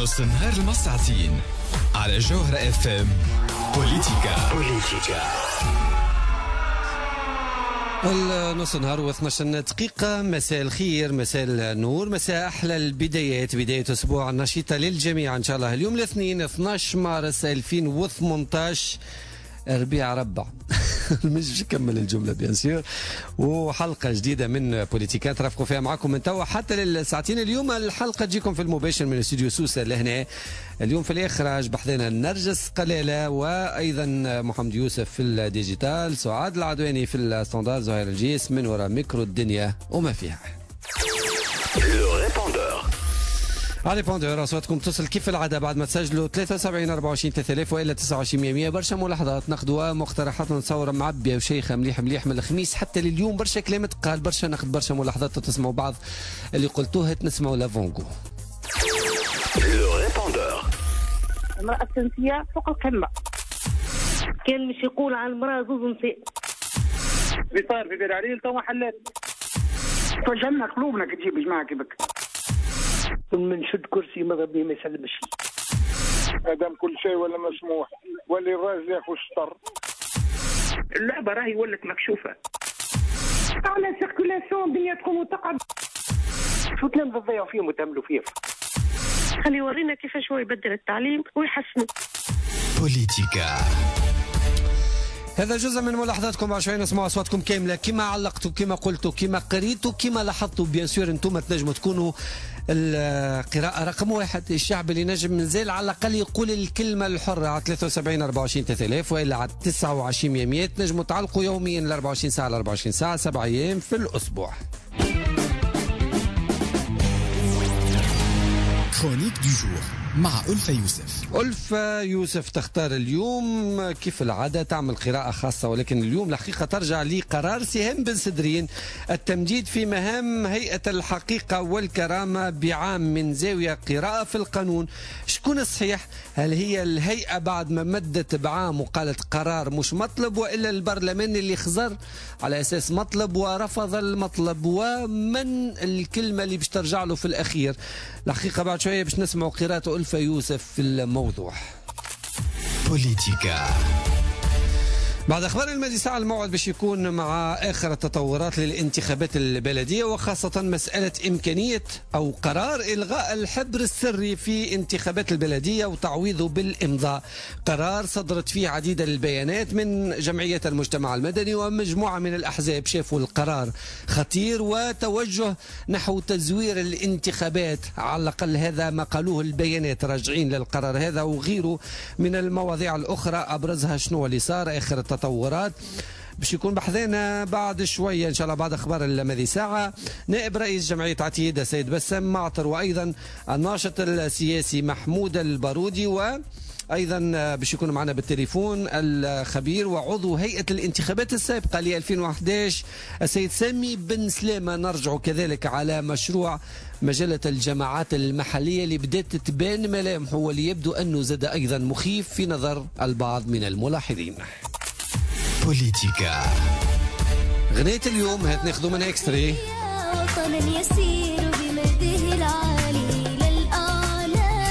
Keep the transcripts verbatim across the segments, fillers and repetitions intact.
نص نهار المساعتين على جوهرة اف ام. بوليتيكا بوليتيكا النص نهار واثني عشر دقيقة. مساء الخير، مساء النور، مساء أحلى البدايات، بداية أسبوع نشيطة للجميع إن شاء الله. اليوم الاثنين اثني عشر مارس ألفين وثمانية عشر، ربيع ربع مش نكمل الجملة بيان سير، وحلقة جديدة من بوليتيكا ترافقوا فيها معكم من توا حتى للساعتين. اليوم الحلقة تجيكم في المباشر من استوديو سوسة لهنا. اليوم في الإخراج بحثنا نرجس قلالة، وأيضا محمد يوسف في الديجيتال، سعاد العدواني في الستاندار، زهير الجيس من وراء ميكرو الدنيا وما فيها. على بوندور اصواتكم تصل كيف العاده بعد ما تسجلوا ثلاثة وسبعين أربعة وعشرين ثلاثة آلاف والا تسعة وعشرين مية. برشا ملاحظات ناخذوها، مقترحات نتصور معبيه وشيخه مليح مليح من الخميس حتى لليوم. برشا كلام تقال، برشا ناخذ برشا ملاحظات، تسمعوا بعض اللي قلتوها، تنسمعوا لافونغو. المرأة التونسية فوق القمة. كان مش يقول على المرأة زوز نساء. اللي صار في بير عليل تو حلات. فجلنا قلوبنا كي تجيب جماعة كيفك. من شد كرسي ماذا بيه ما يسلمش. مادام كل شيء ولا مسموح، واللي الراجل ياخذ الشطر. اللعبة راهي ولت مكشوفة. على سيركولاسيون الدنيا تقوم وتقعد. شو تنام تضيعوا فيهم وتعملوا فيهم؟ خلي يورينا كيفاش هو يبدل التعليم ويحسنه. بوليتيكا. هذا جزء من ملاحظاتكم، بعد شوي نسمع اصواتكم كامله، كما علقتوا، كما قلتوا، كما قريتوا، كما لاحظتوا. بيان سور انتم تنجموا تكونوا القراءه رقم واحد، الشعب اللي نجم منزل على الاقل يقول الكلمه الحره على ثلاثة وسبعين أربعة وعشرين ثلاثة آلاف والا على تسعة وعشرين مية. تنجموا تعلقوا يوميا ل أربعة وعشرين ساعه ل أربعة وعشرين ساعه، سبع ايام في الاسبوع. كرونيك دو جور مع ألفة يوسف. ألفة يوسف تختار اليوم كيف العادة تعمل قراءة خاصة، ولكن اليوم الحقيقة ترجع لقرار سهام بن سدرين التمديد في مهام هيئة الحقيقة والكرامة بعام من زاوية قراءة في القانون. شكون الصحيح؟ هل هي الهيئة بعد ما مدت بعام وقالت قرار مش مطلب، وإلا البرلمان اللي خزر على أساس مطلب ورفض المطلب؟ ومن الكلمة اللي باش ترجع له في الأخير؟ الحقيقة بعد شوية باش نسمعوا قراءة ألفة يوسف في الموضوع. بوليتيكا. بعد أخبار المادي ساعة الموعد باش يكون مع آخر التطورات للانتخابات البلدية، وخاصة مسألة إمكانية أو قرار إلغاء الحبر السري في انتخابات البلدية وتعويضه بالإمضاء. قرار صدرت فيه عديد البيانات من جمعية المجتمع المدني ومجموعة من الأحزاب، شافوا القرار خطير وتوجه نحو تزوير الانتخابات، على الأقل هذا ما قالوه البيانات راجعين للقرار هذا وغيره من المواضيع الأخرى. أبرزها شنو اللي صار، آخر التطورات باش يكون بحثنا بعد شوية إن شاء الله بعد أخبار المذي ساعة. نائب رئيس جمعية عتيدة سيد بسام معطر، وأيضا الناشط السياسي محمود البارودي، و ايضا باش يكون معنا بالتليفون الخبير وعضو هيئه الانتخابات السابقه ل ألفين وأحد عشر السيد سامي بن سلامه. نرجع كذلك على مشروع مجله الجماعات المحليه اللي بدات تبان ملامحه، واللي يبدو انه زاد ايضا مخيف في نظر البعض من الملاحظين. بوليتيكا. غنية اليوم هات ناخذوا منها اكستري. وطن يسير بمجده العالي للأعلى،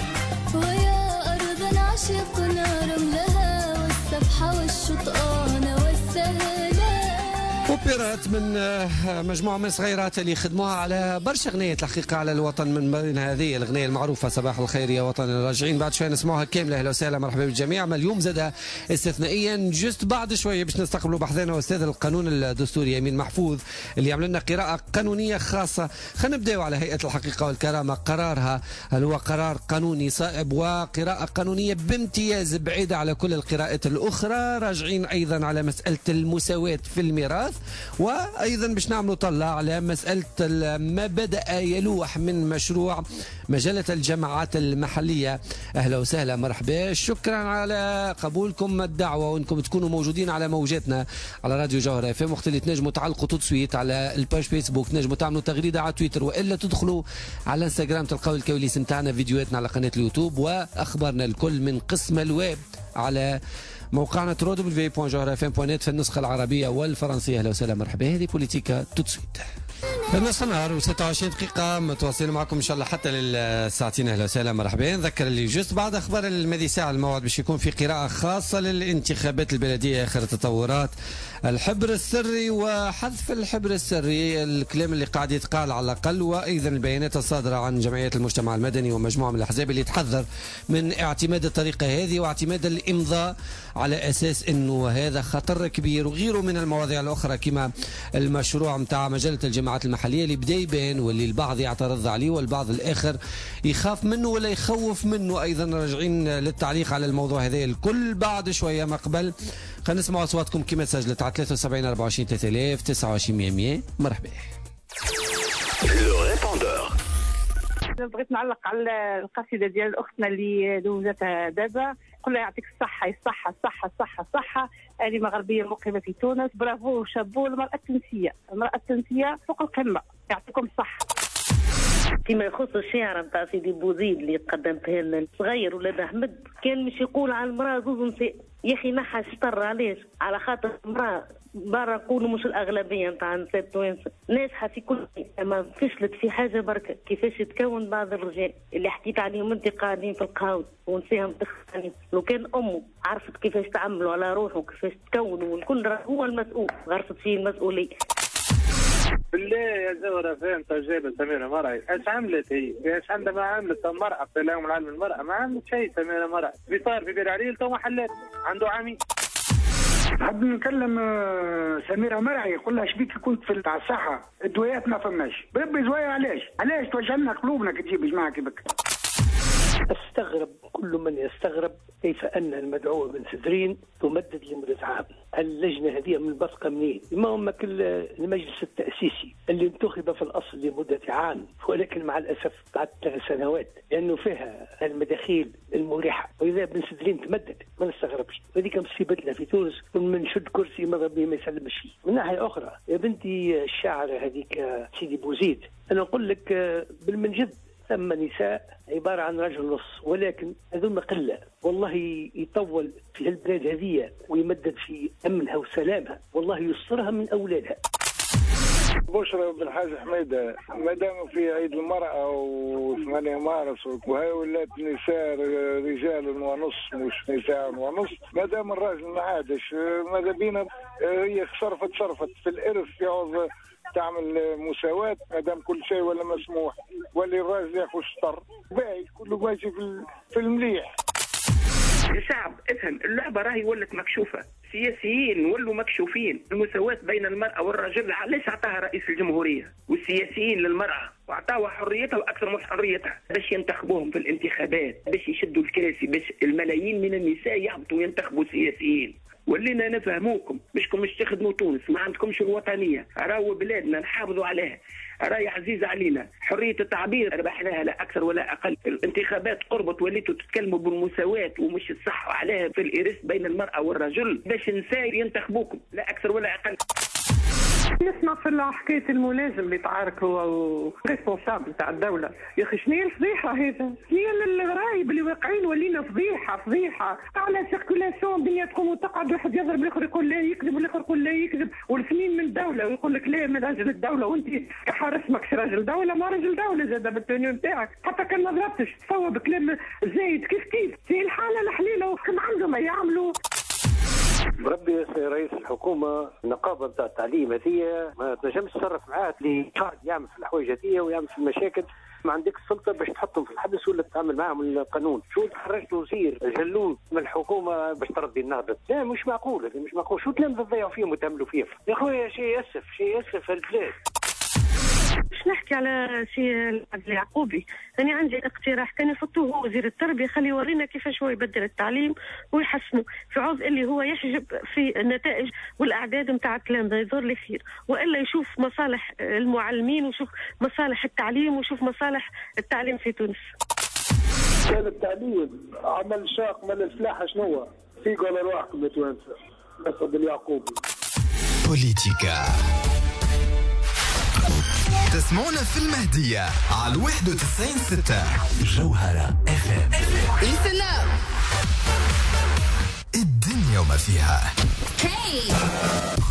ويا أرض عشق رملها والسبحة والشطآن والسهلة. اوبرات من مجموعه من الصغيرات اللي خدموها على برشا غنيات الحقيقه على الوطن، من بين هذه الغنيه المعروفه صباح الخير يا وطن الراجعين. بعد شويه نسمعوها كامله. اهلا وسهلا، مرحبا بالجميع. ما اليوم زاد استثنائيا جست بعد شويه باش نستقبلوا بحثنا استاذ القانون الدستوري امين محفوظ اللي يعمل لنا قراءه قانونيه خاصه. خلينا نبداو على هيئه الحقيقه والكرامه. قرارها هل هو قرار قانوني صائب وقراءه قانونيه بامتياز بعيده على كل القراءات الاخرى. راجعين ايضا على مساله المساواه في الميراث، وايضا باش نعملوا طلع على مساله ما بدا يلوح من مشروع مجله الجماعات المحليه. اهلا وسهلا، مرحبا، شكرا على قبولكم الدعوه وانكم تكونوا موجودين على موجاتنا على راديو جوهره اف ام. وقت اللي تنجموا تعلقوا تسويت على الباج فيسبوك، تنجموا تعملوا تغريده على تويتر، والا تدخلوا على انستغرام تلقاو الكواليس نتاعنا، فيديوهاتنا على قناه اليوتيوب، واخبارنا الكل من قسم الويب على موقعنا دبليو دبليو دبليو دوت جوهرة اف ام دوت نت في النسخة العربية والفرنسية. أهلا وسهلا، مرحبا. هذه بوليتيكا توت سويت. نص النهار وستة وعشرين دقيقة متواصلين معكم إن شاء الله حتى للساعتين. أهلا وسهلا مرحبا. نذكر اللي جست بعد أخبار الماضي ساعة الموعد باش يكون في قراءة خاصة للانتخابات البلدية آخر التطورات، الحبر السري وحذف الحبر السري، الكلام اللي قاعد يتقال على الأقل، وأيضا البيانات الصادرة عن جمعيات المجتمع المدني ومجموعة من الأحزاب اللي تحذر من اعتماد الطريقة هذه واعتماد الإمضاء على أساس أنه هذا خطر كبير، وغيره من المواضيع الأخرى كما المشروع متاع مجلة الجماعات المحلية اللي بدا يبان واللي البعض يعترض عليه والبعض الآخر يخاف منه ولا يخوف منه. أيضا راجعين للتعليق على الموضوع هذا الكل بعد شوية. ما قبل خلينا نسمع أصواتكم كما سجلت على ثلاثة وسبعين أربعة وعشرين ثلاثة آلاف تسعة وعشرين مية مية. مرحبا. بغيت نعلق على القصيدة ديال أختنا اللي دوزتها دابا، قل لها يعطيك الصحة الصحة الصحة الصحة الصحة. هذه مغربية مقيمة في تونس. برافو شابو المرأة التونسية، المرأة التونسية فوق القمة، يعطيكم الصحة. فيما يخص الشعر نتاع سيدي بوزيد اللي قدمته لنا صغير ولاد احمد، كان مش يقول على المراه زوز نساء. يا اخي نحى شطر علاش؟ على خاطر المراه برا نقولوا مش الاغلبيه نتاع النساء التوانسه ناجحه في كل شيء، اما فشلت في حاجه بركه، كيفاش يتكون بعض الرجال اللي حكيت عليهم انت قاعدين في القهوه ونساهم تخانين. لو كان امه عرفت كيفاش تعملوا على روحه وكيفاش تكونوا والكل هو المسؤول، غرست فيه المسؤوليه. بالله يا زهرة فهمت جابت سميرة مرأي، ايش عملت هي؟ ايش عندها ما عملت المرأة في اليوم العالم المرأة؟ ما عملت شيء سميرة مرأي، في صار في بير عليل تو محلات عنده عمي. حاب نكلم سميرة مرعي، يقول لها شبيك كنت في الصحة الدويات ما فماش، بربي زوايا علاش؟ علاش توجعنا قلوبنا كي تجيب جماعة كيفك؟ استغرب كل من يستغرب كيف ان المدعوة بن سدرين تمدد لمدة عام. اللجنة هذه من البصقة منين؟ ما هم كل المجلس التأسيسي اللي انتخب في الأصل لمدة عام، ولكن مع الأسف بعد ثلاث سنوات لأنه فيها المداخيل المريحة، وإذا بن سدرين تمدد ما نستغربش. هذيك مصيبتنا في تونس، من شد كرسي ماذا به ما يسلمش فيه. من ناحية أخرى يا بنتي الشاعرة هذيك سيدي بوزيد، أنا أقول لك بالمنجد ثم نساء عبارة عن رجل نص، ولكن هذول قلة والله. يطول في البلاد هذه ويمدد في أمنها وسلامها، والله يسترها من أولادها. بشرى بن حاج حميدة، ما دام في عيد المرأة وثمانية مارس وهي ولات نساء رجال ونص مش نساء ونص، ما دام الراجل ما عادش، ماذا بينا هي صرفت صرفت في الإرث يعوض تعمل مساواة، ما دام كل شيء ولا مسموح واللي الراجل ياخذ شطر باهي كله ماشي في في المليح. الشعب افهم، اللعبة راهي ولت مكشوفة، سياسيين ولوا مكشوفين. المساواة بين المرأة والرجل علاش عطاها رئيس الجمهورية والسياسيين للمرأة وعطاها حريتها واكثر من حريتها باش ينتخبوهم في الانتخابات، باش يشدوا الكراسي، باش الملايين من النساء يهبطوا ينتخبوا سياسيين. ولينا نفهموكم مشكم مش تخدموا تونس، ما عندكمش الوطنية، راهو بلادنا نحافظوا عليها، راهي عزيزة علينا. حرية التعبير ربحناها لا أكثر ولا أقل. الانتخابات قربت وليتوا تتكلموا بالمساواة ومش تصحوا عليها في الإرث بين المرأة والرجل باش نساء ينتخبوكم لا أكثر ولا أقل. نسمع في حكايه الملازم اللي تعارك هو ريسبونسابل تاع الدوله، يا اخي شنو هي الفضيحه هذا؟ شنو هي الغرايب اللي واقعين ولينا فضيحه فضيحه على سيركولاسيون الدنيا تقوم وتقعد، واحد يضرب الاخر يقول لا يكذب والاخر يقول لا يكذب، والفنين من الدوله ويقول لك لا من راجل الدوله، وانت كحارس ماكش راجل دوله، ما راجل دوله زاد بالتونيو نتاعك، حتى كان ما ضربتش تصوب كلام زايد كيف كيف في الحاله الحليله وكم عندهم يعملوا. بربي يا رئيس الحكومه النقابه نتاع التعليم هذه ما تنجمش تصرف معاه اللي قاعد يعمل في الحوايج هذه ويعمل في المشاكل، ما عندك السلطه باش تحطهم في الحبس ولا تتعامل معاهم القانون. شو خرجت وزير جلود من الحكومه باش تردي النهضه؟ لا مش معقول، هذا مش معقول. شو تلام تضيعوا فيهم وتعملوا فيهم يا خويا؟ شيء ياسف شيء ياسف البلاد. باش نحكي على سي العدل يعقوبي، أنا عندي اقتراح كان يحطوه هو وزير التربية، خلي يورينا كيفاش هو يبدل التعليم ويحسنه، في عوض اللي هو يحجب في النتائج والأعداد نتاع الكلام ده يزور لي خير، وإلا يشوف مصالح المعلمين ويشوف مصالح التعليم ويشوف مصالح التعليم في تونس. كان التعليم عمل شاق من الفلاحة شنو في قال رواحكم يا توانسة أسد اليعقوبي. بوليتيكا تسمعونا في المهدية على واحد وتسعين ستة جوهرة اف ام. السلام الدنيا وما فيها. هي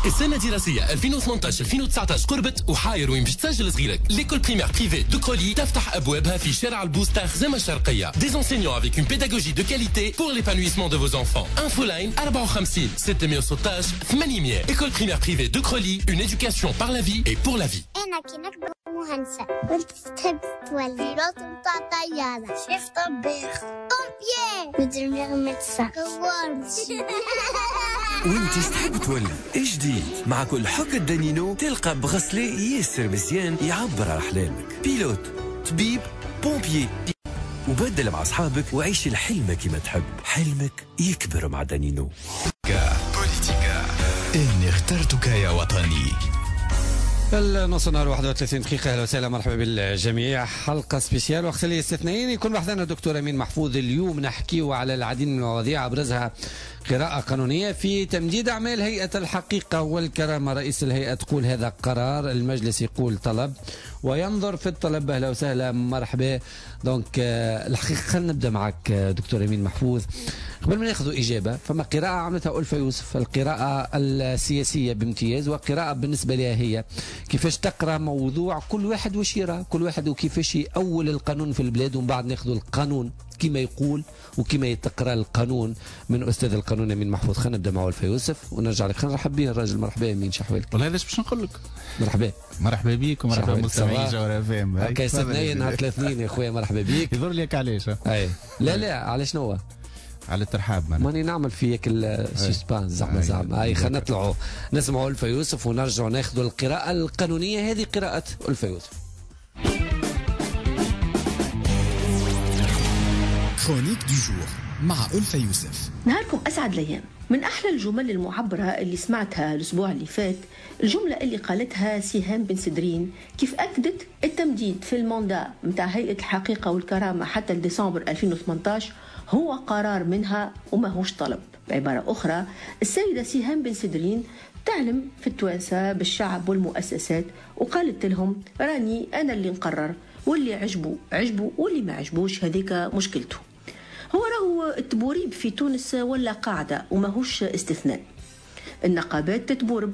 السنة الدراسية ألفين وثمانطاش ألفين وتسعطاش قربت وحاير وين باش تسجل صغيرك. ليكول بريمير بريفي دو كرولي تفتح أبوابها في شارع البوستار زمن الشرقية. Des enseignants avec une pédagogie de qualité pour l'épanouissement de vos enfants. Infoline أربعة وخمسين ستمائة وستطاش ثمانمائة. École primaire privée de Crolly, une éducation par la vie et pour la vie. أنا كي نكبر مهندسة كنت تحب تولي بيلوت متاع طيارة. شيف طباخ. طومبيير. مدير مدرسة. كوارمشي. وانت تحب تولي ايش جديد؟ مع كل حك الدانينو تلقى بغسلي ياسر مزيان يعبر على احلامك. بيلوت، طبيب، بومبيي. وبدل مع اصحابك وعيش الحلم كما تحب. حلمك يكبر مع دانينو. بوليتيكا إني اخترتك يا وطني. النص نهار واحد وثلاثين دقيقة. أهلا وسهلا مرحبا بالجميع. حلقة سبيسيال وقت اللي استثنائيين يكون بحثنا الدكتور أمين محفوظ. اليوم نحكيو على العديد من المواضيع أبرزها قراءة قانونية في تمديد أعمال هيئة الحقيقة والكرامة. رئيس الهيئة تقول هذا قرار، المجلس يقول طلب وينظر في الطلب. أهلا وسهلا مرحبا. دونك الحقيقة خلينا نبدأ معك دكتور أمين محفوظ. قبل ما ناخذ إجابة، فما قراءة عملتها ألفة يوسف، القراءة السياسية بامتياز، وقراءة بالنسبة لها هي كيفاش تقرأ موضوع كل واحد وش يرى، كل واحد وكيفاش يأول القانون في البلاد، ومن بعد ناخذ القانون كما يقول وكما يتقرأ القانون من أستاذ القانون أمين محفوظ. خلينا نبدأ مع ألفة يوسف ونرجع لك. خلينا نرحب به الراجل. مرحبا أمين، شحوالك؟ والله هذا باش نقول لك. مرحبا مرحبا بيك ومرحبا مستمعي جوهر اف ام. هكا استثنائيا نهار الاثنين يا خويا. مرحبا بيك. يظهر لك علاش؟ اي لا لا علاش نوا؟ على الترحاب. ماني نعمل فيك السسبانس زعما زعما. اي خلينا نطلعوا نسمعوا ألفة يوسف ونرجعوا ناخذوا القراءة القانونية. هذه قراءة ألفة يوسف. كرونيك دو جور مع ألفة يوسف. نهاركم أسعد الأيام. من أحلى الجمل المعبرة اللي سمعتها الأسبوع اللي فات الجملة اللي قالتها سهام بن سدرين، كيف أكدت التمديد في الماندا متاع هيئة الحقيقة والكرامة حتى لديسمبر ألفين وثمانطاش هو قرار منها وما هوش طلب. بعبارة أخرى، السيدة سهام بن سدرين تعلم في التوانسة بالشعب والمؤسسات، وقالت لهم راني أنا اللي نقرر، واللي عجبه عجبه واللي ما عجبوش هذيك مشكلته. هو راهو التبوريب في تونس ولا قاعدة وماهوش استثناء. النقابات تتبورب،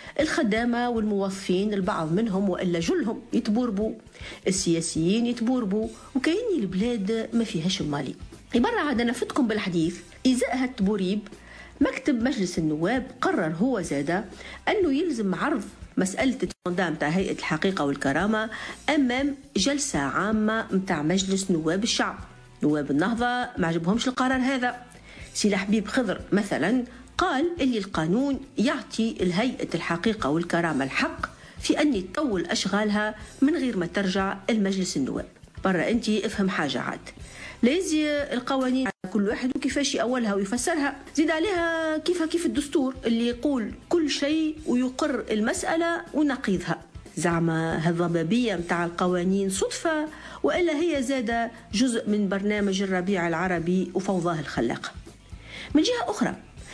الخدامة والموظفين البعض منهم وإلا جلهم يتبوربوا، السياسيين يتبوربوا، وكأني البلاد ما فيهاش المالي. يبرع عاد نفتكم بالحديث. إزاء هالتبوريب مكتب مجلس النواب قرر هو زادة أنه يلزم عرض مسألة التمديد متاع هيئة الحقيقة والكرامة أمام جلسة عامة متاع مجلس نواب الشعب. نواب النهضة ما عجبهمش القرار هذا. سي حبيب خضر مثلا قال اللي القانون يعطي الهيئة الحقيقة والكرامة الحق في أن تطول أشغالها من غير ما ترجع المجلس النواب. برا أنت افهم حاجة عاد، لازم القوانين كل واحد وكيفاش يأولها ويفسرها. زيد عليها كيف كيف الدستور اللي يقول كل شيء ويقر المسألة ونقيضها. زعما هالضبابية متاع القوانين صدفة وإلا هي زادة جزء من برنامج الربيع العربي وفوضاه الخلاقة. من جهة أخرى،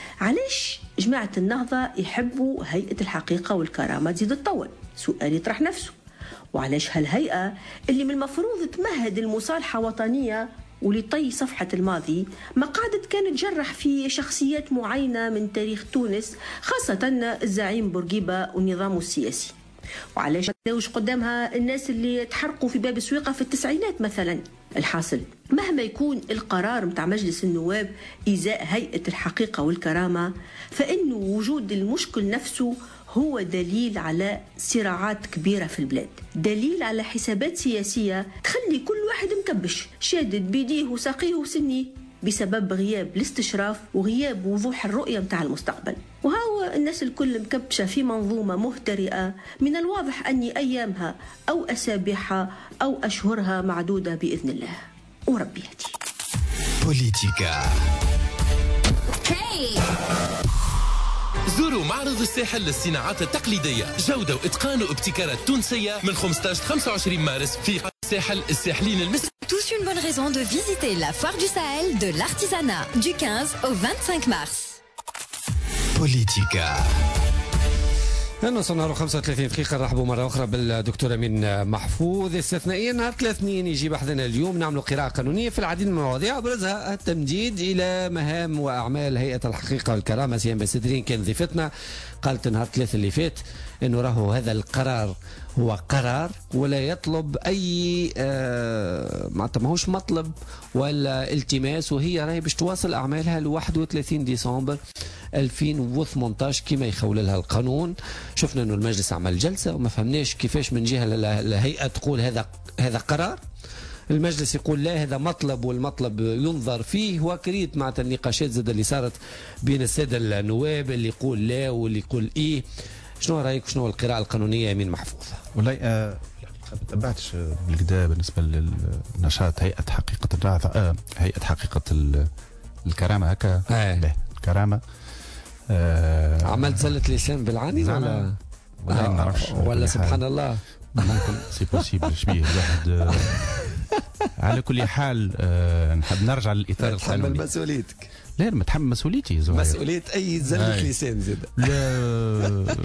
علاش جماعة النهضة يحبوا هيئة الحقيقة والكرامة تزيد تطول؟ سؤال يطرح نفسه. وعلاش هالهيئة اللي من المفروض تمهد المصالحة وطنية ولطي صفحة الماضي ما قعدت كانت تجرح في شخصيات معينة من تاريخ تونس، خاصة الزعيم بورقيبة ونظامه السياسي؟ وعلاش ما تلاوش قدامها الناس اللي تحرقوا في باب السويقة في التسعينات مثلا؟ الحاصل مهما يكون القرار متاع مجلس النواب إزاء هيئة الحقيقة والكرامة، فإن وجود المشكل نفسه هو دليل على صراعات كبيرة في البلاد، دليل على حسابات سياسية تخلي كل واحد مكبش شادد بيديه وساقيه وسنيه بسبب غياب الاستشراف وغياب وضوح الرؤية متاع المستقبل. وهو الناس الكل مكبشة في منظومة مهترئة من الواضح أني أيامها أو أسابيعها أو أشهرها معدودة بإذن الله. وربي يهدي. بوليتيكا. هاي زوروا معرض الساحل للصناعات التقليدية، جودة وإتقان وابتكارات تونسية من خمسة عشر خمسة وعشرين مارس في الساحل الساحلين المصري. Tous une bonne raison de visiter la foire du Sahel de l'artisanat du quinze au vingt-cinq mars. بوليتيكا. النص نهار خمسة وثلاثين دقيقة. نرحبوا مرة أخرى بالدكتور أمين محفوظ. استثنائيا نهار الاثنين يجي بحثنا اليوم نعمل قراءة قانونية في العديد من المواضيع أبرزها التمديد إلى مهام وأعمال هيئة الحقيقة والكرامة. سهام بن سدرين كان ضيفتنا قالت نهار ثلاثة اللي فات انه راهو هذا القرار هو قرار ولا يطلب اي آه معناتها ماهوش مطلب ولا التماس، وهي راهي باش تواصل اعمالها ل واحد وثلاثين ديسمبر ألفين وثمانية عشر كما يخول لها القانون. شفنا انه المجلس عمل جلسه وما فهمناش كيفاش من جهه الهيئه تقول هذا هذا قرار، المجلس يقول لا هذا مطلب والمطلب ينظر فيه، وكريت معناتها النقاشات زاد اللي صارت بين الساده النواب اللي يقول لا واللي يقول ايه. شنو رايك شنو القراءه القانونيه يمين محفوظ؟ والله آه ما تبعتش بالكدا بالنسبه للنشاط هيئه حقيقه الرعد آه هيئه حقيقه الكرامه هكا آه. الكرامه آه عملت زلة لسان بالعاني ولا ولا ما نعرفش ولا سبحان الله ممكن سي بوسيبل شبيه الواحد آه على كل حال آه نحب نرجع للاطار القانوني. تحمل مسؤوليتك. لا ما تحمل مسؤوليتي زهير. مسؤوليه اي زلة لسان زاد. لا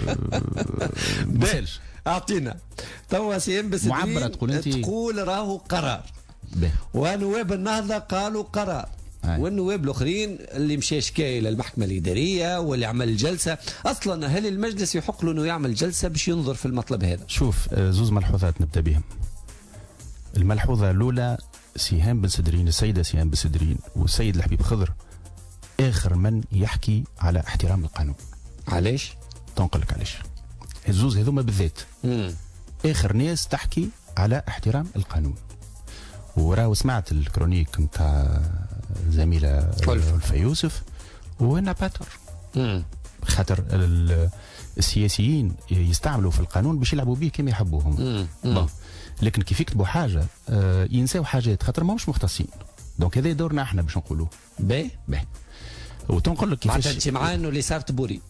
بالش اعطينا توا سي ام بس معبره تقول انت تقول راهو قرار ونواب النهضه قالوا قرار هاي. والنواب الاخرين اللي مشى شكايه للمحكمه الاداريه واللي عمل جلسه. اصلا هل المجلس يحق له انه يعمل جلسه باش ينظر في المطلب هذا؟ شوف زوز ملحوظات نبدا بهم. الملحوظه الاولى سهام بن سدرين السيده سهام بن سدرين والسيد الحبيب خضر اخر من يحكي على احترام القانون. علاش؟ تنقل لك علاش. الزوز هذوما بالذات مم. اخر ناس تحكي على احترام القانون. وراه سمعت الكرونيك نتاع زميله ألفة يوسف وانا باتر خاطر السياسيين يستعملوا في القانون باش يلعبوا به كما يحبوهم. لكن كيف يكتبوا حاجه آه ينساو حاجات خاطر ماهمش مختصين. دونك هذا دورنا احنا باش نقولوه. باهي باهي وتنقول لك كيفاش معناتها انت معاه انه اللي صار تبوريب.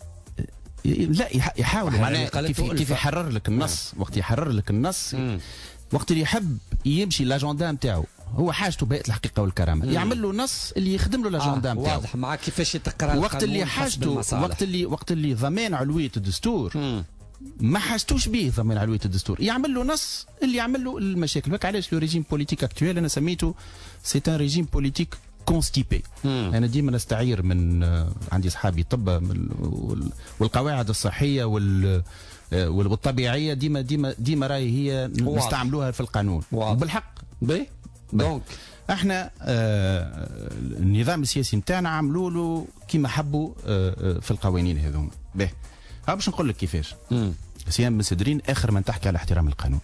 لا يحاولوا معناها كيف كيف يحرر لك النص مم. وقت يحرر لك النص مم. وقت اللي يحب يمشي لاجندا نتاعو هو حاجته بهيئه الحقيقه والكرامه مم. يعمل له نص اللي يخدم له لاجندا نتاعو. آه واضح معك كيفاش يتقرا وقت اللي حاجته وقت اللي وقت اللي ضمان علويه الدستور مم. ما حاجتوش به ضمان علويه الدستور يعمل له نص اللي يعمل له المشاكل. هكا علاش لو ريجيم بوليتيك اكتويل انا سميته سي ان ريجيم بوليتيك كونستيبي. انا ديما نستعير من عندي اصحابي طب والقواعد الصحيه وال والطبيعيه ديما ديما ديما راهي هي نستعملوها في القانون واضح. بالحق بي دونك احنا آه النظام السياسي نتاعنا عملوا له كيما حبوا آه في القوانين هذوما. باهي ها باش نقول لك كيفاش. سيام بن سدرين اخر من تحكي على احترام القانون.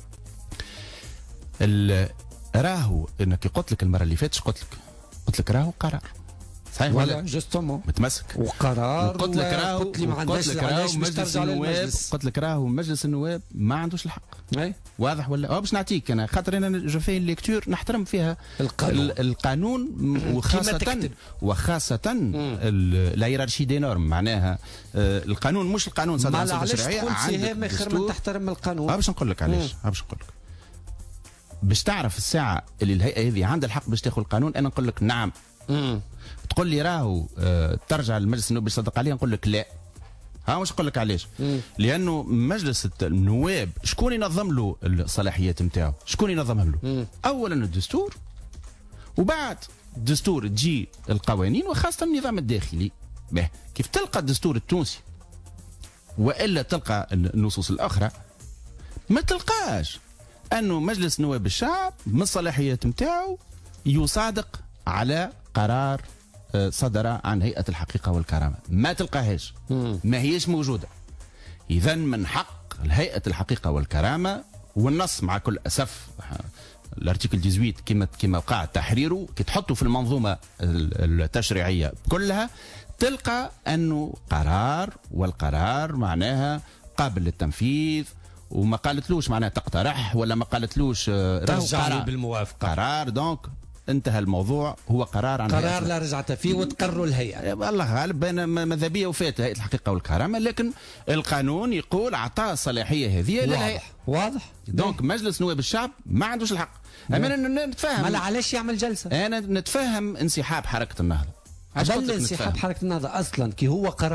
راهو انك قلت لك المره اللي فاتت قلت لك قلت لك راهو قرار صحيح ولا جوستومون متمسك وقرار قلت لك راهو قلت لي ما عندناش علاش باش ترجع للمجلس. قلت لك راهو مجلس النواب ما عندوش الحق. اي واضح ولا اه باش نعطيك انا خاطر انا جو في ليكتور نحترم فيها القانون, القانون وخاصه وخاصه لا هيرارشي دي نورم معناها آه القانون مش القانون صدر عن الشرعيه عندك خير من تحترم القانون. اه باش نقول لك علاش اه باش نقول لك باش تعرف الساعه اللي الهيئه هذه عندها الحق باش تاخذ القانون. انا نقول لك نعم. مم. تقول لي راهو آه ترجع للمجلس النواب باش يصدق عليه نقول لك لا. ها مش نقول لك علاش؟ لانه مجلس النواب شكون ينظم له الصلاحيات نتاعو؟ شكون ينظمها له؟ مم. اولا الدستور وبعد الدستور تجي القوانين وخاصه النظام الداخلي. به كيف تلقى الدستور التونسي والا تلقى النصوص الاخرى ما تلقاش انه مجلس نواب الشعب من الصلاحيات نتاعو يصادق على قرار صدر عن هيئه الحقيقه والكرامه. ما تلقاهاش ما هيش موجوده. اذا من حق هيئه الحقيقه والكرامه والنص مع كل اسف الارتيكل ثمانية عشر كما كما وقع تحريره كي تحطه في المنظومه التشريعيه كلها تلقى انه قرار والقرار معناها قابل للتنفيذ وما قالتلوش معناها تقترح ولا ما قالتلوش ترجع بالموافقه قرار. دونك انتهى الموضوع هو قرار عن قرار لا رجعت فيه وتقروا الهيئه. والله غالب بين ماذا بيا وفات هيئه الحقيقه والكرامه لكن القانون يقول اعطى الصلاحيه هذه للهيئه. واضح. دونك مجلس نواب الشعب ما عندوش الحق. انا نتفاهم ما علاش يعمل جلسه. انا نتفاهم انسحاب حركه النهضه. قبل انسحاب حركه النهضه اصلا كي هو قرار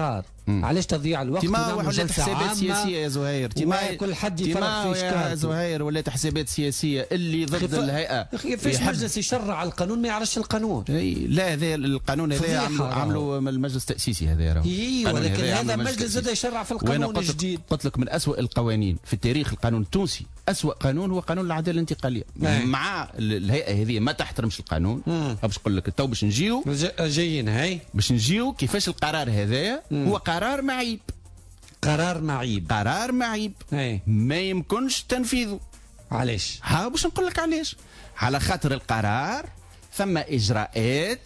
علاش تضيع الوقت؟ تيما ولات حسابات سياسيه يا زهير، تيما كل حد يفرغ في اشكال يا زهير، ولات حسابات سياسيه اللي ضد الهيئه. كيفاش مجلس يشرع القانون ما يعرفش القانون؟ لا هذا القانون هذا عملوا عملوا من المجلس التاسيسي هذا راهو. اي ولكن هذا مجلس زاد يشرع في القانون الجديد. قلت لك من أسوأ القوانين في التاريخ القانون التونسي، أسوأ قانون هو قانون العداله الانتقاليه. مع الهيئه هذه ما تحترمش القانون. باش نقول لك تو باش نجيو جايين هاي باش نجيو كيفاش القرار هذايا هو قرار معيب. قرار معيب قرار معيب هي. ما يمكنش تنفيذه. علاش؟ ها باش نقول لك علاش. على خاطر القرار ثم اجراءات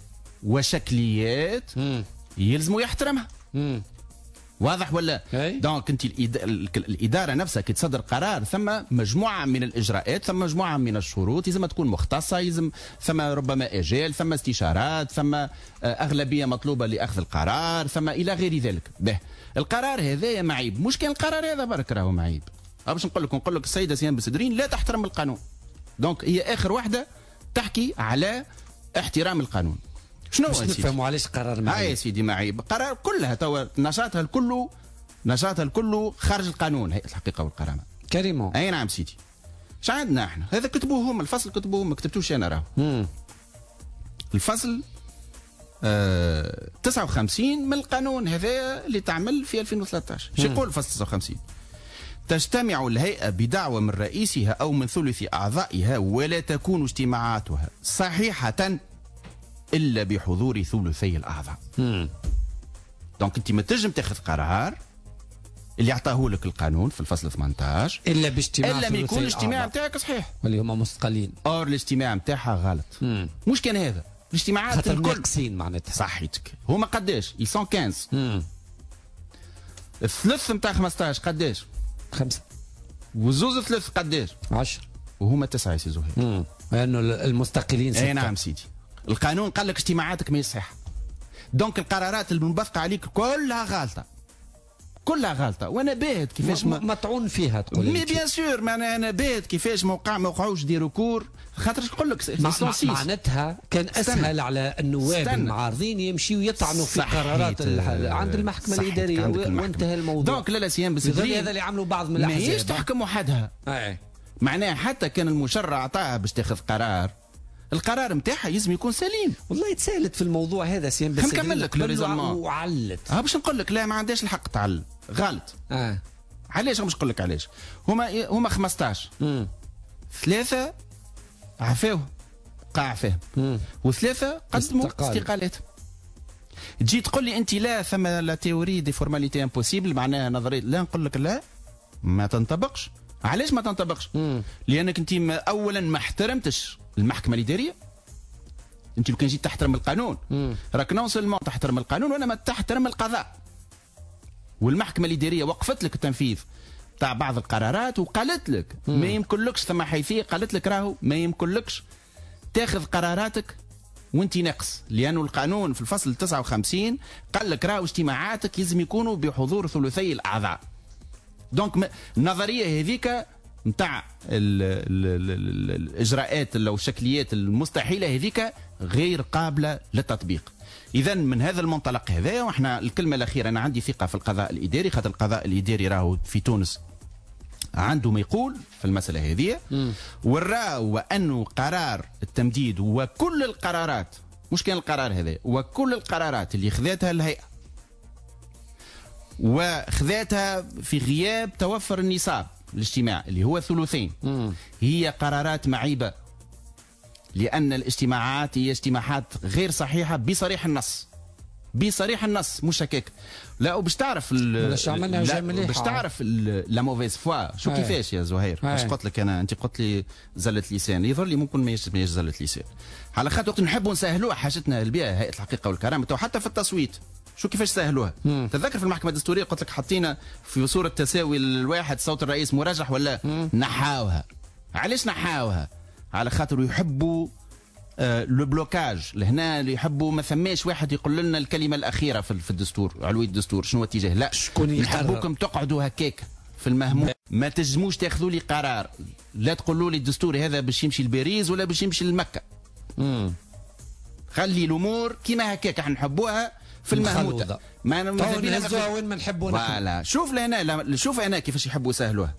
وشكليات مم. يلزموا يحترمها. مم. واضح ولا؟ دونك انت الاداره نفسها كي تصدر قرار ثم مجموعه من الاجراءات، ثم مجموعه من الشروط، لازم تكون مختصه، يلزم ثم ربما اجال، ثم استشارات، ثم اغلبيه مطلوبه لاخذ القرار، ثم الى غير ذلك. به القرار هذايا معيب، مش كان القرار هذا برك راهو معيب. باش نقول لك نقول لك السيده سيان بسدرين لا تحترم القانون. دونك هي اخر واحده تحكي على احترام القانون. شنو باش نفهموا علاش قرار معيب؟ هاي يا سيدي معيب، قرار كلها توا نشاطها الكل نشاطها الكل خارج القانون. هيئه الحقيقه والكرامه كريمو. اي نعم سيدي. اش عندنا احنا؟ هذا كتبوه هم الفصل، كتبوه ما كتبتوش انا راهو. الفصل آه تسعة وخمسين من القانون هذا اللي تعمل في ألفين وثلاثة عشر. شو يقول الفصل تسعة وخمسين؟ تجتمع الهيئة بدعوى من رئيسها أو من ثلث أعضائها ولا تكون اجتماعاتها صحيحة إلا بحضور ثلثي الأعضاء. دونك أنت ما تنجم تاخذ قرار اللي أعطاه لك القانون في الفصل ثمانية عشر إلا باجتماع إلا ما يكون الاجتماع نتاعك صحيح واللي هما مستقلين. أور الاجتماع نتاعها غلط. مم. مش كان هذا الاجتماعات الكل ناقصين معناتها. صحيتك. هما قداش؟ ils sont quinze. مم. الثلث نتاع خمسة عشر قداش؟ خمسة. وزوز ثلث قداش؟ عشرة. وهما تسعة يا سي زهير. لأنه المستقلين ستة. أي نعم سيدي. القانون قال لك اجتماعاتك ما صحيحة. دونك القرارات المنبثقة عليك كلها غالطة. كلها غالطة، وانا باهت كيفاش مطعون فيها تقول مي بيان سور. معناها انا باهت كيفاش موقع ما وقعوش دي ريكور، خاطر نقول لك معناتها كان اسهل على النواب المعارضين يمشيوا يطعنوا في قرارات عند المحكمة الإدارية وانتهى الموضوع. دونك لا لا سيان بسدرين هذا اللي عملوا بعض من الأحزاب ماهيش تحكم وحدها. معناها حتى كان المشرع عطاها باش تاخذ قرار، القرار نتاعها لازم يكون سليم. والله تسالت في الموضوع هذا سيان بس نكمل لك لو ريزونمون وعلت. اه باش نقول لك لا ما عندهاش الحق تعل غلط. اه علاش باش نقول لك علاش؟ هما هما خمسطاش. امم ثلاثه عفاوهم قاع عفاهم وثلاثه قدموا استقالات. تجي تقول لي انت لا ثم لا تيوري دي فورماليتي امبوسيبل، معناها نظريه لا، نقول لك لا ما تنطبقش. علاش ما تنطبقش؟ مم. لانك انت اولا ما احترمتش المحكمه الاداريه. انت لو كان جيت تحترم القانون مم. راك نون سولمون تحترم القانون ولا ما تحترم القضاء. والمحكمه الاداريه وقفت لك التنفيذ تاع بعض القرارات وقالت لك مم. ما يمكنلكش، ثم حيثيه قالت لك راهو ما يمكنلكش تاخذ قراراتك وانت ناقص، لانه القانون في الفصل تسعة وخمسين قال لك راهو اجتماعاتك لازم يكونوا بحضور ثلثي الاعضاء. دونك النظريه هذيك نتاع الاجراءات او الشكليات المستحيله هذيك غير قابله للتطبيق. اذا من هذا المنطلق هذايا، واحنا الكلمه الاخيره انا عندي ثقه في القضاء الاداري، خاطر القضاء الاداري راهو في تونس عنده ما يقول في المساله هذه، وراو وانه قرار التمديد وكل القرارات مش كان القرار هذا وكل القرارات اللي خذتها الهيئه وخذتها في غياب توفر النصاب الاجتماع اللي هو ثلثين مم. هي قرارات معيبة، لأن الاجتماعات هي اجتماعات غير صحيحة بصريح النص، بصريح النص مش هكاك. لا وباش تعرف باش تعرف لا موفيز فوا شو كيفاش يا زهير. باش قلت لك انا، انت قلت لي زلة لسان، يظهر لي ممكن ما يجيش زلة لسان، على خاطر وقت نحبوا نسهلوها حاجتنا البيئة هيئة الحقيقة والكرامة، وحتى في التصويت شو كيفاش سهلوها. مم. تذكر في المحكمة الدستورية قلت لك حطينا في صورة تساوي الواحد صوت الرئيس مرجح ولا مم. نحاوها. علاش نحاوها؟ على خاطر يحبوا آه لو بلوكاج لهنا، اللي يحبوا ما ثماش واحد يقول لنا الكلمة الأخيرة في, في الدستور، علوية الدستور شنو اتجاه. لا نحبوكم تقعدوا هكاك في المهموم، ما تجموش تاخذوا لي قرار، لا تقولوا لي الدستور هذا باش يمشي لباريس ولا باش يمشي لمكة. مم. خلي الأمور كيما هكاك احنا نحبوها في المهموته. ما نهزوها وين ما نحبوا فوالا. شوف لهنا، شوف هنا كيفاش يحبوا يسهلوها.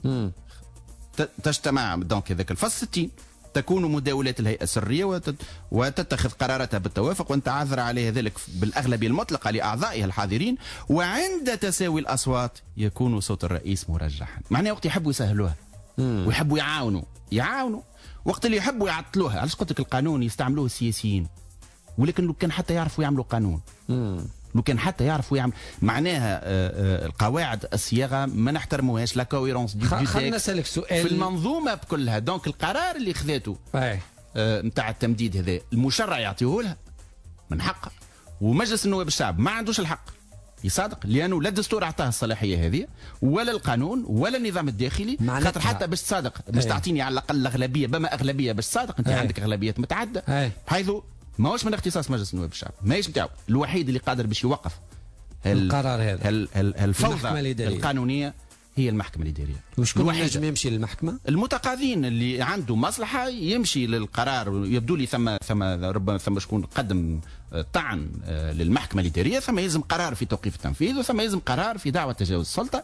تجتمع دونك هذاك الفصل ستين، تكون مداولات الهيئة سرية وتت... وتتخذ قراراتها بالتوافق وأن تعذر عليها ذلك بالأغلبية المطلقة لأعضائها الحاضرين، وعند تساوي الأصوات يكون صوت الرئيس مرجحا. معناه وقت يحبوا يسهلوها ويحبوا يعاونوا يعاونوا وقت اللي يحبوا يعطلوها. علاش قلت لك القانون يستعملوه السياسيين، ولكن لو كان حتى يعرفوا يعملوا قانون، لو كان حتى يعرفوا يعمل معناها القواعد الصياغه ما نحترموهاش، لا كويرونس دي خلينا نسالك سؤال في المنظومه بكلها. دونك القرار اللي خذاته نتاع التمديد هذا المشرع يعطيه لها من حقها، ومجلس النواب الشعب ما عندوش الحق يصادق، لانه لا الدستور اعطاه الصلاحيه هذه ولا القانون ولا النظام الداخلي. خاطر حتى باش تصادق باش تعطيني على الاقل الاغلبيه، بما اغلبيه باش تصادق انت عندك اغلبيات متعدده، بحيث ماهوش من اختصاص مجلس النواب الشعب، ماهيش نتاعو. الوحيد اللي قادر باش يوقف القرار هذا الفوضى القانونيه هي المحكمه الاداريه. وشكون ينجم يمشي للمحكمه؟ المتقاضين اللي عنده مصلحه يمشي للقرار. يبدو لي ثم ثم ربما ثم شكون قدم طعن للمحكمه الاداريه، ثم يلزم قرار في توقيف التنفيذ، وثم يلزم قرار في دعوه تجاوز السلطه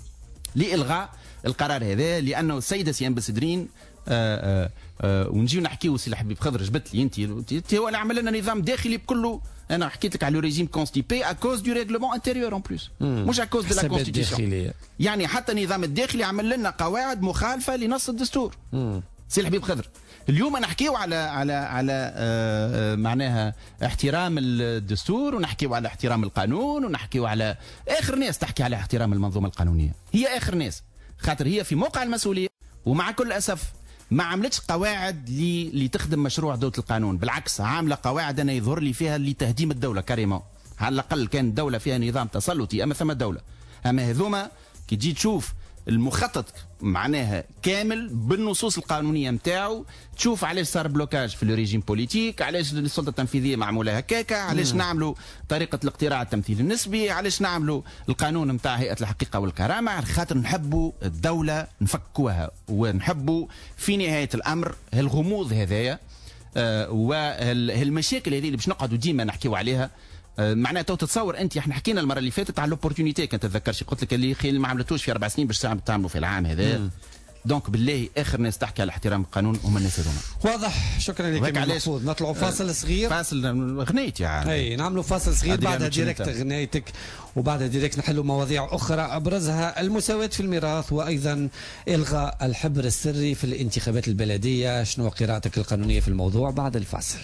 لالغاء القرار هذا. لانه السيده سيان بسدرين آآ آآ ونجيو نحكيو سي الحبيب خضر، جبت لي انت هو اللي عمل لنا نظام داخلي بكله. انا حكيت لك على لو ريجيم كونستيبي ا كوز دو ريغلومون انتيريور اون بلوس، مش ا كوز دو لا كونستيتيسيون. يعني حتى النظام الداخلي عمل لنا قواعد مخالفه لنص الدستور. مم. سي الحبيب خضر اليوم نحكيو على على على آه معناها احترام الدستور، ونحكيو على احترام القانون، ونحكيو على اخر ناس تحكي على احترام المنظومه القانونيه. هي اخر ناس، خاطر هي في موقع المسؤوليه، ومع كل اسف ما عملتش قواعد لي اللي تخدم مشروع دولة القانون. بالعكس عاملة قواعد أنا يظهر لي فيها لتهديم الدولة كريمة. على الأقل كان الدولة فيها نظام تسلطي، أما ثم الدولة. أما هذوما كي تجي تشوف المخطط معناها كامل بالنصوص القانونيه نتاعو، تشوف علاش صار بلوكاج في الريجيم بوليتيك، علاش السلطه التنفيذيه معموله هكاكا، علاش نعملوا طريقه الاقتراع التمثيل النسبي، علاش نعملوا القانون نتاع هيئه الحقيقه والكرامه، على خاطر نحبوا الدوله نفكوها، ونحبوا في نهايه الامر هالغموض هذايا آه وهالمشاكل هذه اللي باش نقعدوا ديما نحكيوا عليها. معناها تو تتصور انت، احنا حكينا المره اللي فاتت على لوبورتونيتي، كنت تتذكرش قلت لك اللي خيل ما عملتوش في اربع سنين باش تعملوا في العام هذا. دونك بالله اخر ناس تحكي على احترام القانون هم الناس هذوما. واضح. شكرا لك محفوظ. نطلعوا فاصل صغير. فاصل غنيت يعني. اي نعملوا فاصل صغير، بعدها ديريكت غنيتك، وبعدها ديريكت نحلوا مواضيع اخرى ابرزها المساواة في الميراث، وايضا الغاء الحبر السري في الانتخابات البلديه. شنو قراءتك القانونيه في الموضوع بعد الفاصل؟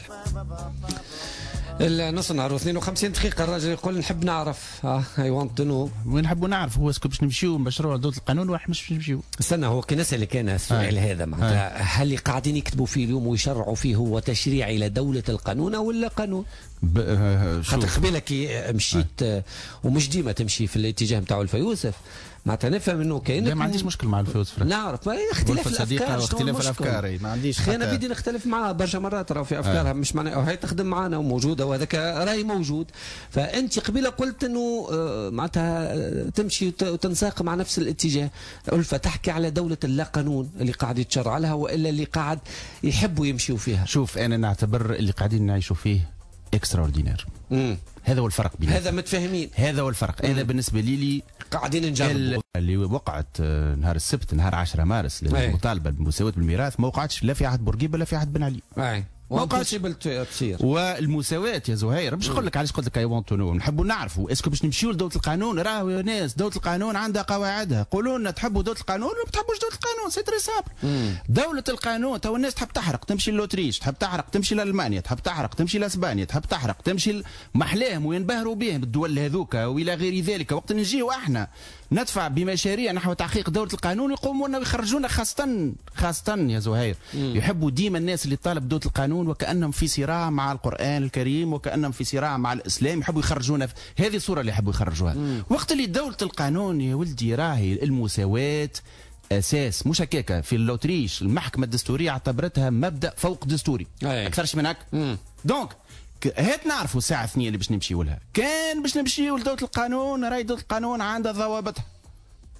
النص نهار واثنين وخمسين دقيقة. الراجل يقول نحب نعرف، اه اي ونت تو نو، وين نحبوا نعرف هو اسكو باش نمشيو مشروع دولة القانون ولا مش باش نمشيو؟ استنى، هو كي نسألك انا السؤال آه. هذا معناتها آه. هل اللي قاعدين يكتبوا فيه اليوم ويشرعوا فيه هو تشريع إلى دولة القانون ولا قانون؟ خاطر قبيله كي مشيت آه. ومش ديما تمشي في الاتجاه نتاعو الفيوسف، معناتها نفهم انه كاين. لا ما عنديش مشكل مع الفيوسف، نعرف اختلاف الافكار، واختلاف الافكار ما عنديش. انا بدي نختلف معاه برشا مرات، راه في افكارها آه. مش معناها هي تخدم معنا وموجوده وهذاك راي موجود. فانت قبيله قلت انه آه معناتها تمشي وتنساق مع نفس الاتجاه. ألفة تحكي على دوله اللا قانون اللي قاعد يتشرع لها، والا اللي قاعد يحبوا يمشيوا فيها. شوف انا نعتبر اللي قاعدين نعيشوا فيه اكسترا اوردينير. هذا هو الفرق بيننا، هذا متفاهمين، هذا هو الفرق. هذا بالنسبه لي لي قاعدين نجربوا. اللي وقعت نهار السبت نهار عشرة مارس المطالبه بالمساواه بالميراث ما وقعتش لا في عهد بورقيبه لا في عهد بن علي. اي ما وقعتش تصير. والمساواة يا زهير مش نقول لك علاش قلت لك اي ونت نو، نحبوا نعرفوا اسكو باش نمشيو لدوله القانون. راهو يا ناس دوله القانون عندها قواعدها، قولوا لنا تحبوا دوله القانون ولا ما تحبوش دوله القانون، سي تري سامبل. دوله القانون تو الناس تحب تحرق تمشي لوتريش، تحب تحرق تمشي لالمانيا، تحب تحرق تمشي لاسبانيا، تحب تحرق تمشي محلاهم وينبهروا بهم الدول هذوك والى غير ذلك. وقت نجيو احنا ندفع بمشاريع نحو تحقيق دوله القانون يقومون ويخرجونا، خاصه خاصه يا زهير مم. يحبوا ديما الناس اللي طالب دوله القانون وكانهم في صراع مع القران الكريم وكانهم في صراع مع الاسلام، يحبوا يخرجونا في هذه الصوره اللي يحبوا يخرجوها. مم. وقت اللي دوله القانون يا ولدي راهي المساواه اساس، مش هكاكا. في اللوتريش المحكمه الدستوريه اعتبرتها مبدا فوق دستوري، اكثرش من هكا. دونك هات نعرفوا الساعه اثنين اللي باش نمشيو لها، كان باش نمشيو لدوله القانون راهي دوله القانون عندها ضوابطها،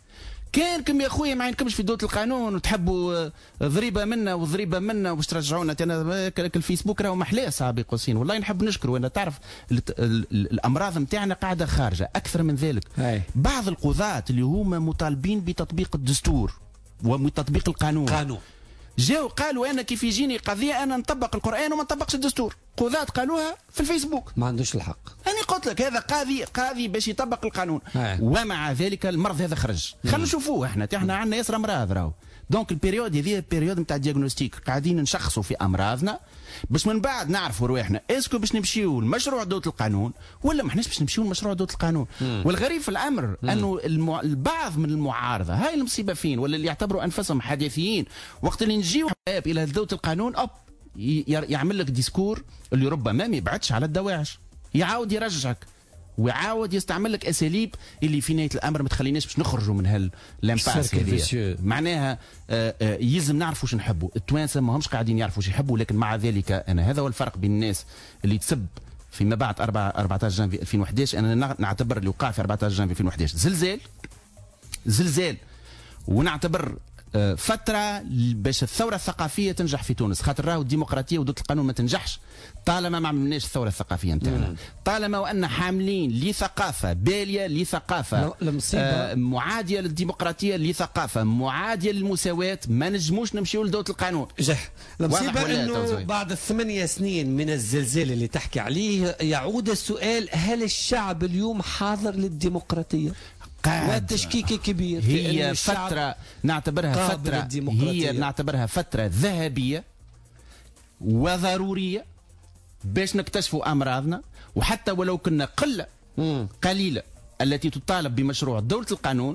كانكم يا خويا ما عندكمش في دولة القانون وتحبوا ضريبه منا وضريبه منا وباش ترجعونا. انا الفيسبوك راهو محلاه صاحبي قوسين، والله نحب نشكر. وانا تعرف الامراض نتاعنا قاعده خارجه اكثر من ذلك. هاي. بعض القضاة اللي هما مطالبين بتطبيق الدستور وتطبيق القانون قانون جاوا قالوا انا كيف يجيني قضيه انا نطبق القران وما نطبقش الدستور. قضاة قالوها في الفيسبوك. ما عندوش الحق. انا قلت لك هذا قاضي قاضي باش يطبق القانون. هاي. ومع ذلك المرض هذا خرج. خلينا نشوفوه احنا احنا عندنا ياسر امراض راهو. دونك البيريود هذه البيريود نتاع الدياغنوستيك قاعدين نشخصوا في امراضنا باش من بعد نعرفوا رواحنا اسكو باش نمشيو لمشروع دولة القانون ولا ما احناش باش نمشيو لمشروع دولة القانون. مم. والغريب في الامر مم. انه المع... البعض من المعارضه هاي المصيبه فين ولا اللي يعتبروا انفسهم حداثيين وقت اللي نجيو الى دولة القانون أوب يعمل لك ديسكور اللي ربما ما يبعدش على الدواعش، يعاود يرجعك ويعاود يستعمل لك اساليب اللي في نهايه الامر ما تخليناش باش نخرجوا من هاللامباس هذه. معناها آآ آآ يلزم نعرفوا شو نحبوا. التوانسه ماهمش قاعدين يعرفوا شو يحبوا، لكن مع ذلك انا هذا هو الفرق بين الناس اللي تسب فيما بعد أربعة عشر جانفي ألفين وأحد عشر. انا نعتبر اللي وقع في أربعة عشر جانفي ألفين وأحد عشر زلزال زلزال، ونعتبر فترة باش الثورة الثقافية تنجح في تونس، خاطر راهو الديمقراطية ودولة القانون ما تنجحش طالما ما عملناش الثورة الثقافية نتاعنا، طالما وأن حاملين لثقافة بالية، لثقافة آه معادية للديمقراطية، لثقافة معادية للمساواة، ما نجموش نمشيو لدولة القانون. جح المصيبة أنه بعد الثمانية سنين من الزلزال اللي تحكي عليه يعود السؤال: هل الشعب اليوم حاضر للديمقراطية؟ والتشكيك كبير. هي فترة نعتبرها فترة هي نعتبرها فترة ذهبية وضرورية باش نكتشفوا أمراضنا، وحتى ولو كنا قلة قليلة التي تطالب بمشروع دولة القانون،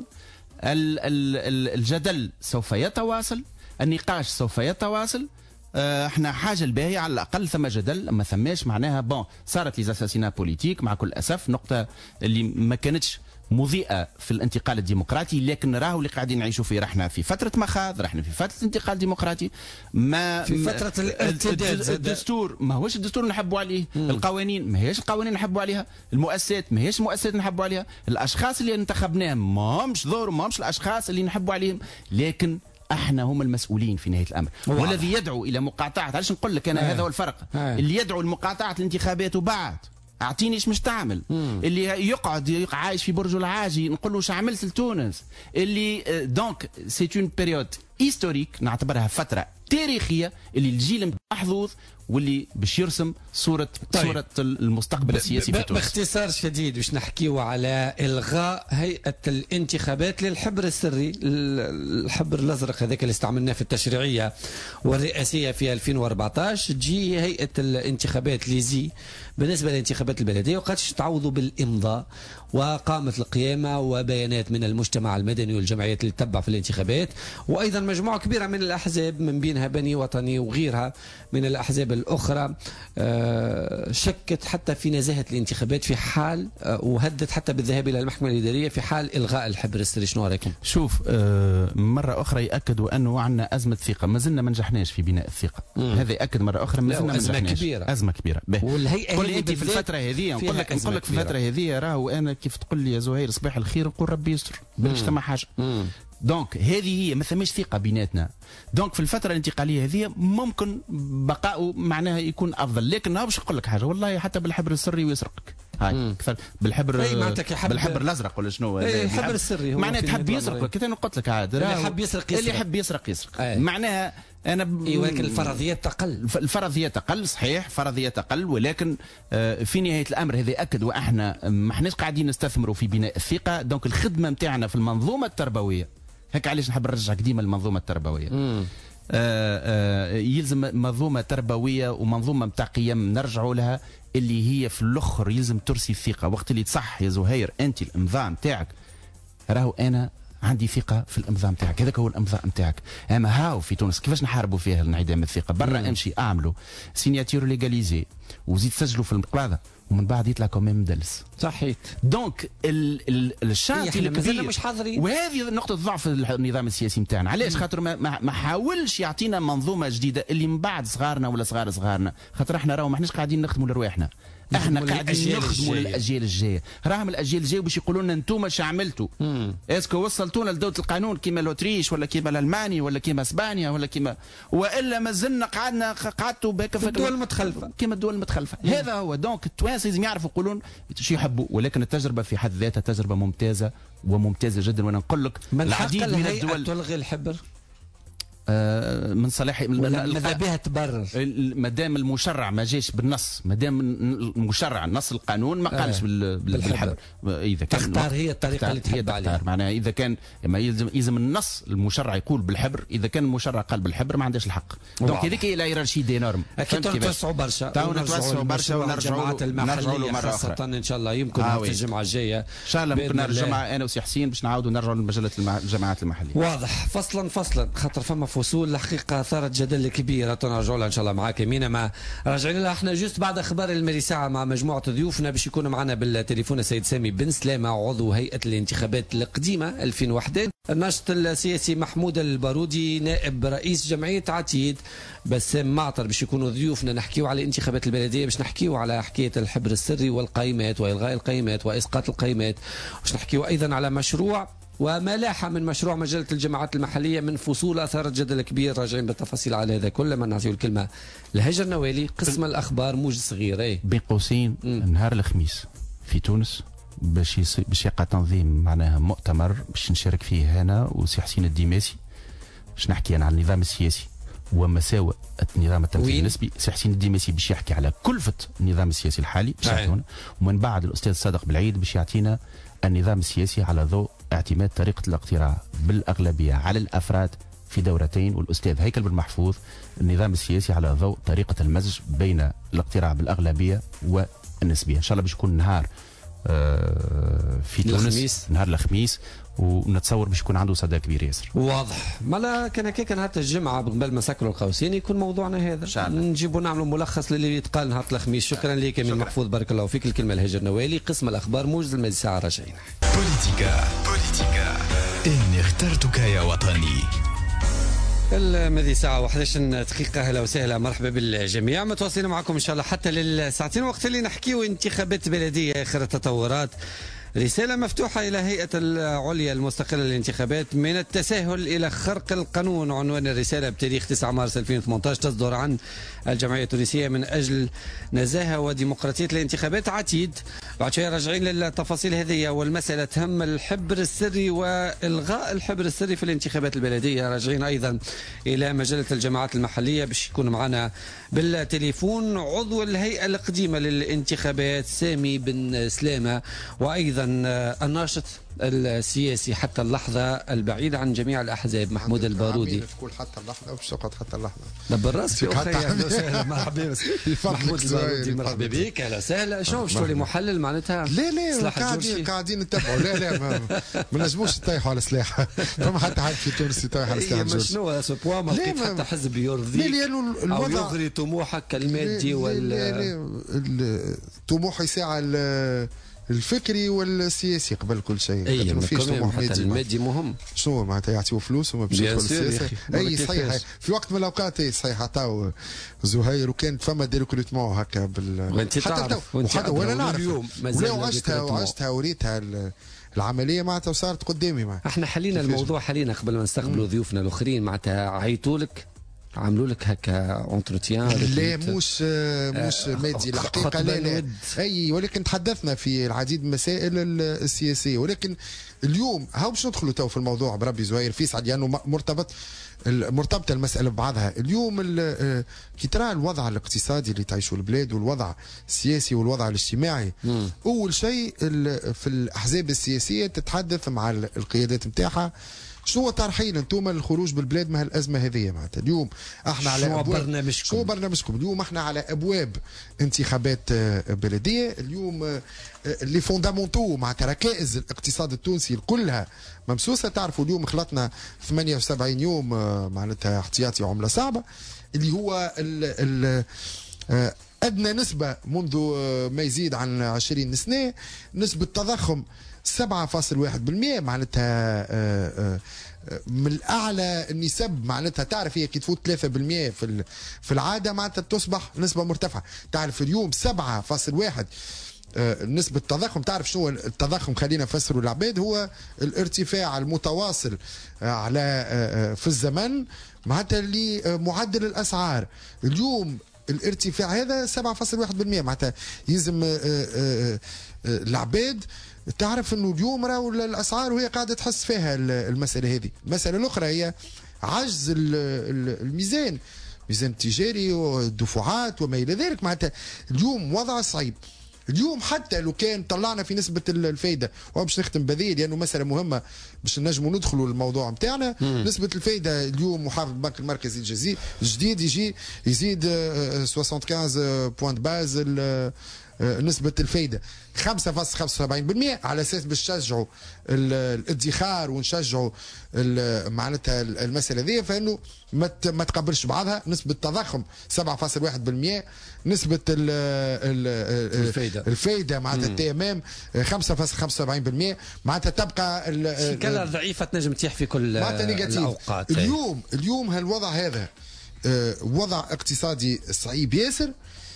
الجدل سوف يتواصل، النقاش سوف يتواصل. احنا حاجه الباهيه على الاقل ثم جدل، ما ثماش معناها بون صارت لي زاساسينا بوليتيك مع كل اسف، نقطه اللي ما كانتش مضيئه في الانتقال الديمقراطي، لكن راهو اللي قاعدين نعيشوا فيه. رحنا في فتره مخاض، رحنا في فتره انتقال ديمقراطي، ما في فتره الارتداد. الدستور ما هوش الدستور نحبوا عليه، مم. القوانين ما هيش القوانين نحبوا عليها، المؤسسات ما هيش المؤسسات نحبوا عليها، الاشخاص اللي انتخبناهم ما همش دور ما همش الاشخاص اللي نحبوا عليهم، لكن احنا هم المسؤولين في نهايه الامر. والذي يدعو الى مقاطعه، علاش نقول لك انا هذا هو الفرق، اللي يدعو لمقاطعه الانتخابات وبعد اعطيني ايش مش تعمل، مم. اللي يقعد عايش في برج العاجي نقول له ايش عملت لتونس، اللي دونك سي اون بيريود هيستوريك نعتبرها فتره تاريخيه اللي الجيل محظوظ واللي باش يرسم صوره طيب. صوره المستقبل السياسي في تونس. باختصار شديد باش نحكيو على الغاء هيئه الانتخابات للحبر السري، الحبر الازرق هذاك اللي استعملناه في التشريعيه والرئاسيه في ألفين وأربعطاش، تجي هيئه الانتخابات ليزي بالنسبه للانتخابات البلديه، وقدش تعوضوا بالامضاء، وقامت القيامه وبيانات من المجتمع المدني والجمعيات اللي تتبع في الانتخابات، وايضا مجموعه كبيره من الاحزاب من بينها بني وطني وغيرها من الاحزاب الاخرى شكت حتى في نزاهه الانتخابات في حال، وهدت حتى بالذهاب الى المحكمه الاداريه في حال الغاء الحبر السري. شنو رايكم؟ شوف مره اخرى ياكدوا انه عندنا ازمه ثقه، ما زلنا ما نجحناش في بناء الثقه. مم. هذا ياكد مره اخرى ما زلنا ما نجحناش. ازمه كبيره ازمه كبيره. والهيئه قول لي انت في الفتره هذه، نقول لك نقول لك في الفتره هذه راهو انا كيف تقول لي يا زهير صباح الخير نقول ربي يستر بالك ثم حاجه. مم. دونك هذه هي ما ثماش ثقه بيناتنا. دونك في الفتره الانتقاليه هذه ممكن بقاؤه معناها يكون افضل، لكن انا باش نقول لك حاجه والله حتى بالحبر السري ويسرقك. هاي كثر بالحبر بالحبر الازرق ولا شنو؟ الحبر السري هو معناها تحب يسرقك. كنت انا قلت لك عاد اللي يحب يسرق يسرق اللي يحب يسرق يسرق. معناها انا ب... اي ولكن الفرضيات تقل. الفرضيات تقل صحيح، فرضيات تقل، ولكن في نهايه الامر هذا اكد واحنا ما احناش قاعدين نستثمروا في بناء الثقه. دونك الخدمه نتاعنا في المنظومه التربويه، هيك علاش نحب نرجعك ديما المنظومه التربويه. آآ آآ يلزم منظومه تربويه ومنظومه نتاع قيم نرجعوا لها، اللي هي في الاخر يلزم ترسي الثقه. وقت اللي تصح يا زهير انت الامضاء نتاعك، راهو انا عندي ثقه في الامضاء نتاعك، هذاك هو الامضاء نتاعك. اما هاو في تونس كيفاش نحاربوا فيها انعدام الثقه؟ برا امشي اعملوا سيناتير ليغاليزي وزيد سجلوا في المقلاده ومن بعد يطلع كمان مدلس. صحيت. دونك ال ال الشانتي الكبير مش حاضرين، وهذه نقطه ضعف النظام السياسي نتاعنا. علاش؟ خاطر ما, ما حاولش يعطينا منظومه جديده اللي من بعد صغارنا ولا صغار صغارنا، خاطر احنا راهو ما احناش قاعدين نخدموا لرواحنا، احنا قاعدين نخدموا للاجيال الجايه، راهم الاجيال الجايه باش يقولوا لنا انتم اش عملتوا؟ اسكو وصلتونا لدوله القانون كيما الاوتريش ولا كيما الالماني ولا كيما اسبانيا ولا كيما، والا مازلنا قعدنا قعدتوا بك في الدول المتخلفه كيما الدول المتخلفه. هذا هو. دونك التوانسه لازم يعرفوا يقولون شو يحبوا، ولكن التجربه في حد ذاتها تجربه ممتازه وممتازه جدا. وانا نقول لك العديد من الدول تلغي الحبر آه من صلاح ماذا بها تبرر؟ ما دام المشرع ما جاش بالنص، ما دام المشرع نص القانون ما قالش آه بالحبر، اذا كان تختار هي الطريقه اللي تحب عليها. معناها اذا كان ما يلزم يلزم النص المشرع يقول بالحبر، اذا كان المشرع قال بالحبر ما عندهاش الحق. دونك هذيك هي لا هيرارشي دي نورم. اكيد نتوسعوا برشا نتوسعوا برشا ونرجعوا المحليه خاصه ان شاء الله يمكن آه في الجمعه الجايه ان شاء الله ممكن الجمعه انا وسي حسين باش نعاودوا نرجعوا لمجله الجماعات المحليه. واضح. فصلا فصلا خاطر فما فصول الحقيقه اثارت جدل كبير، تنرجعوا لها ان شاء الله معاك يمينة. ما راجعين لها احنا جوست بعد اخبار المري ساعه مع مجموعه ضيوفنا باش يكونوا معنا بالتليفون السيد سامي بن سلامه عضو هيئه الانتخابات القديمه ألفين وواحد، الناشط السياسي محمود البارودي نائب رئيس جمعيه عتيد، بسام معطر باش يكونوا ضيوفنا نحكيو على الانتخابات البلديه، باش نحكيو على حكايه الحبر السري والقائمات والغاء القائمات واسقاط القائمات، باش نحكيو ايضا على مشروع وما لاح من مشروع مجلة الجماعات المحلية من فصول أثارت جدل كبير. راجعين بالتفاصيل على هذا كل ما نعطيه الكلمة لهجر نوالي قسم الأخبار موجز صغير. ايه بين قوسين نهار الخميس في تونس باش يص... باش يقع تنظيم معناها مؤتمر باش نشارك فيه أنا وسي حسين الديماسي، باش نحكي أنا على النظام السياسي ومساوئ النظام التمثيلي النسبي. سي حسين الديماسي باش يحكي على كلفة النظام السياسي الحالي باش يعطينا، ومن بعد الأستاذ صادق بالعيد باش يعطينا النظام السياسي على ضوء اعتماد طريقة الاقتراع بالأغلبية على الأفراد في دورتين، والأستاذ هيكل بن محفوظ النظام السياسي على ضوء طريقة المزج بين الاقتراع بالأغلبية والنسبية. إن شاء الله باش يكون نهار في تونس الخميس. نهار الخميس، ونتصور باش يكون عنده صدى كبير ياسر. واضح. مالا كان هكاك نهار الجمعه قبل ما سكروا القوسين يكون موضوعنا هذا، نجيبوا نعملوا ملخص للي يتقال نهار الخميس. شكرا لك من محفوظ، بارك الله فيك. الكلمه الهجر نوالي قسم الاخبار موجز المادي ساعه. راجعين بوليتيكا بوليتيكا اني اخترتك يا وطني. المذي ساعة واحد عشرة دقيقة. أهلا وسهلا، مرحبا بالجميع، متواصلين معكم إن شاء الله حتى للساعتين، وقت اللي نحكيو انتخابات بلدية آخر التطورات. رسالة مفتوحة إلى هيئة العليا المستقلة للانتخابات من التساهل إلى خرق القانون. عنوان الرسالة بتاريخ تسعة مارس ألفين وثمانية عشر تصدر عن الجمعية التونسية من أجل نزاهة وديمقراطية الانتخابات عتيد. بعد شوية راجعين للتفاصيل هذه والمسألة تهم الحبر السري وإلغاء الحبر السري في الانتخابات البلدية. راجعين أيضا إلى مجلة الجماعات المحلية باش يكون معنا بالتليفون عضو الهيئة القديمة للانتخابات سامي بن سلامة، وأيضا الناشط السياسي حتى اللحظة البعيد عن جميع الأحزاب محمود البارودي. تقول حتى اللحظة وش تقعد حتى اللحظة؟ دبر راسك أخي. أهلا وسهلا، مرحبا محمود البارودي، مرحبا بك. أهلا وسهلا. شوف شو اللي محلل معناتها؟ لا لا قاعدين قاعدين نتبعوا. لا لا ما نجموش نطيحوا على سلاح. فما حتى حد في تونس يطيح على سلاح الجيش. شنو سو بوا ما لقيت حتى حزب يرضيك أو يغري طموحك المادي وال الطموح يساعى الفكري والسياسي قبل كل شيء. اي ما فيش طموح مادي. المادي مهم. شنو معناتها يعطيو فلوس وما باش يدخل السياسه. اي صحيح في وقت من الاوقات صحيح عطاو زهير وكانت فما دي ريكروتمون هكا بال وانت تعرف وانا نعرف اليوم وعشتها وعشتها وريتها العمليه معناتها وصارت قدامي معناتها. احنا حلينا الموضوع حلينا قبل ما نستقبلوا ضيوفنا الاخرين معناتها عيطوا لك عملوا لك هكا اونتروتيان؟ لا مش مش مادي الحقيقه لا لا اي، ولكن تحدثنا في العديد من المسائل السياسيه. ولكن اليوم هاو باش ندخلوا تو في الموضوع بربي زهير في سعد لانه يعني مرتبط مرتبطه المساله ببعضها. اليوم كي ترى الوضع الاقتصادي اللي تعيشه البلاد والوضع السياسي والوضع الاجتماعي، مم. اول شيء في الاحزاب السياسيه تتحدث مع القيادات نتاعها شنو ترحيل انتم للخروج بالبلاد من هالازمه هذه. معناتها اليوم احنا على شنو برنامجكم؟ شنو برنامجكم؟ اليوم احنا على ابواب انتخابات بلديه. اليوم اللي فوندامونتو معناتها ركائز الاقتصاد التونسي كلها ممسوسه. تعرفوا اليوم خلطنا ثمانية وسبعين يوم معناتها احتياطي عمله صعبه اللي هو ال ال ادنى نسبه منذ ما يزيد عن عشرين سنه. نسبه تضخم سبعة فاصلة واحد بالمئة معناتها آه من الاعلى النسب، معناتها تعرف هي كي تفوت ثلاثة بالمئة في في العاده معناتها تصبح نسبه مرتفعه. تعرف اليوم سبعة فاصلة واحد نسبة التضخم. تعرف شنو التضخم؟ خلينا نفسروا العباد، هو الارتفاع المتواصل على في الزمن معناتها لمعدل الاسعار. اليوم الارتفاع هذا سبعة فاصلة واحد بالمئة معناتها يلزم العباد تعرف انه اليوم راهو الاسعار وهي قاعده تحس فيها المساله هذه. المساله الاخرى هي عجز الميزان، ميزان التجاري والدفعات وما الى ذلك. معناتها اليوم وضع صعيب. اليوم حتى لو كان طلعنا في نسبه الفايده، وباش نختم بذي لانه مساله مهمه باش نجموا ندخلوا للموضوع نتاعنا. نسبه الفايده اليوم محافظ البنك المركزي الجزائري الجديد يجي يزيد خمسة وخمسين بوان باز نسبة الفايدة خمسة فاصلة خمسة وسبعين بالمئة على اساس باش نشجعوا الادخار ونشجعوا معناتها المسألة ذي، فانه ما تقبلش بعضها. نسبة التضخم سبعة فاصلة واحد بالمئة، نسبة ال ال الفايدة الفايدة معناتها التمام خمسة فاصلة خمسة وسبعين بالمئة معناتها تبقى كلها ضعيفة تنجم تطيح في كل الأوقات. اليوم اليوم هالوضع هذا وضع اقتصادي صعيب ياسر.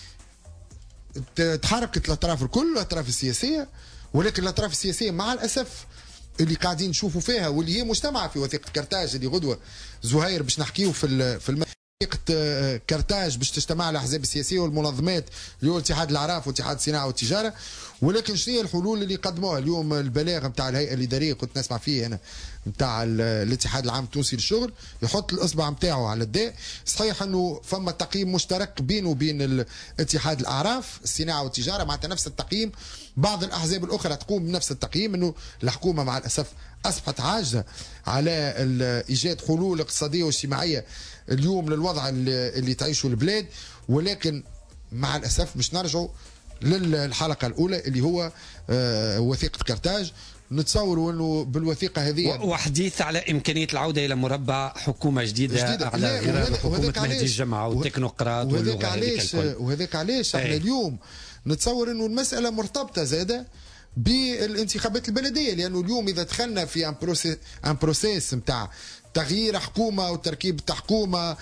تحركت الاطراف الكل، الاطراف السياسيه، ولكن الاطراف السياسيه مع الاسف اللي قاعدين نشوفوا فيها واللي هي مجتمعه في وثيقه كرتاج اللي غدوه زهير باش نحكيو في في وثيقه كرتاج باش تجتمع الاحزاب السياسيه والمنظمات اللي هو اتحاد الاعراف واتحاد الصناعه والتجاره. ولكن شنو هي الحلول اللي قدموها اليوم؟ البلاغ نتاع الهيئه الاداريه كنت نسمع فيه انا نتاع الاتحاد العام التونسي للشغل يحط الاصبع نتاعو على الداء. صحيح انه فما تقييم مشترك بينه وبين اتحاد الاعراف الصناعه والتجاره معناتها نفس التقييم. بعض الاحزاب الاخرى تقوم بنفس التقييم، انه الحكومه مع الاسف اصبحت عاجزه على ايجاد حلول اقتصاديه واجتماعيه اليوم للوضع اللي تعيشه البلاد. ولكن مع الاسف مش نرجعوا للحلقه الاولى اللي هو وثيقه كرتاج. نتصوروا انه بالوثيقه هذه وحديث على امكانيه العوده الى مربع حكومه جديده, جديدة. على غرار حكومه مهدي الجمعه والتكنوقراط. وهذاك علاش وهذاك علاش احنا اليوم نتصور انه المساله مرتبطه زاده بالانتخابات البلديه، لانه اليوم اذا دخلنا في ان بروسيس ان بروسيس نتاع تغيير حكومه وتركيب حكومه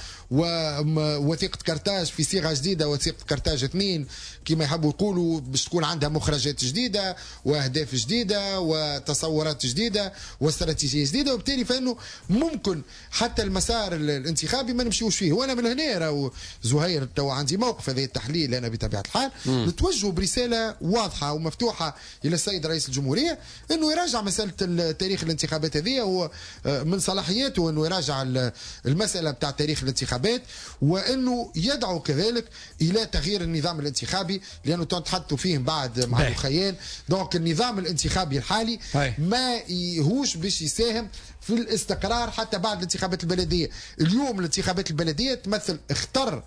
ووثيقه كرتاج في صيغه جديده، وثيقه كرتاج اثنين كما يحبوا يقولوا، باش تكون عندها مخرجات جديده واهداف جديده وتصورات جديده واستراتيجيه جديده، وبالتالي فانه ممكن حتى المسار الانتخابي ما نمشيوش فيه. وانا من هنا راهو زهير تو عندي موقف هذا التحليل انا بطبيعه الحال نتوجه برساله واضحه ومفتوحه الى السيد رئيس الجمهوريه انه يراجع مساله تاريخ الانتخابات هذه، هو من صلاحياته وانه يراجع المساله بتاع تاريخ الانتخابات، وانه يدعو كذلك الى تغيير النظام الانتخابي، لانه تحدثوا فيه بعد مع الخيان. دونك النظام الانتخابي الحالي ما يهوش باش يساهم في الاستقرار حتى بعد الانتخابات البلديه. اليوم الانتخابات البلديه تمثل اخطر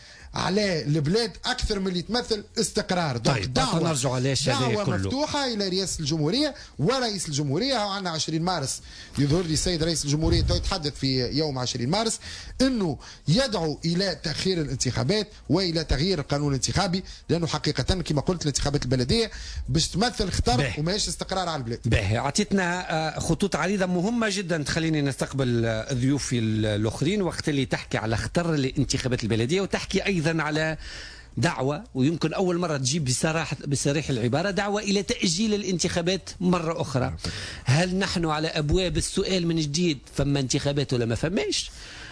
على البلاد اكثر من اللي تمثل استقرار. طيب دعوه نرجع علاش دعوه مفتوحه الى رئاسه الجمهوريه ورئيس الجمهوريه. عندنا عشرين مارس يظهر لي السيد رئيس الجمهوريه يتحدث في يوم عشرين مارس انه يدعو الى تاخير الانتخابات والى تغيير القانون الانتخابي، لانه حقيقه كما قلت الانتخابات البلديه باش تمثل خطر وماهيش استقرار على البلاد. باهي عطيتنا خطوط عريضه مهمه جدا تخليني نستقبل ضيوفي الاخرين وقت اللي تحكي على خطر الانتخابات البلديه، وتحكي ايضا على دعوة، ويمكن أول مرة تجيب بصراحة بصريح العبارة دعوة إلى تأجيل الانتخابات مرة أخرى. هل نحن على أبواب السؤال من جديد فما انتخابات ولا ما فماش؟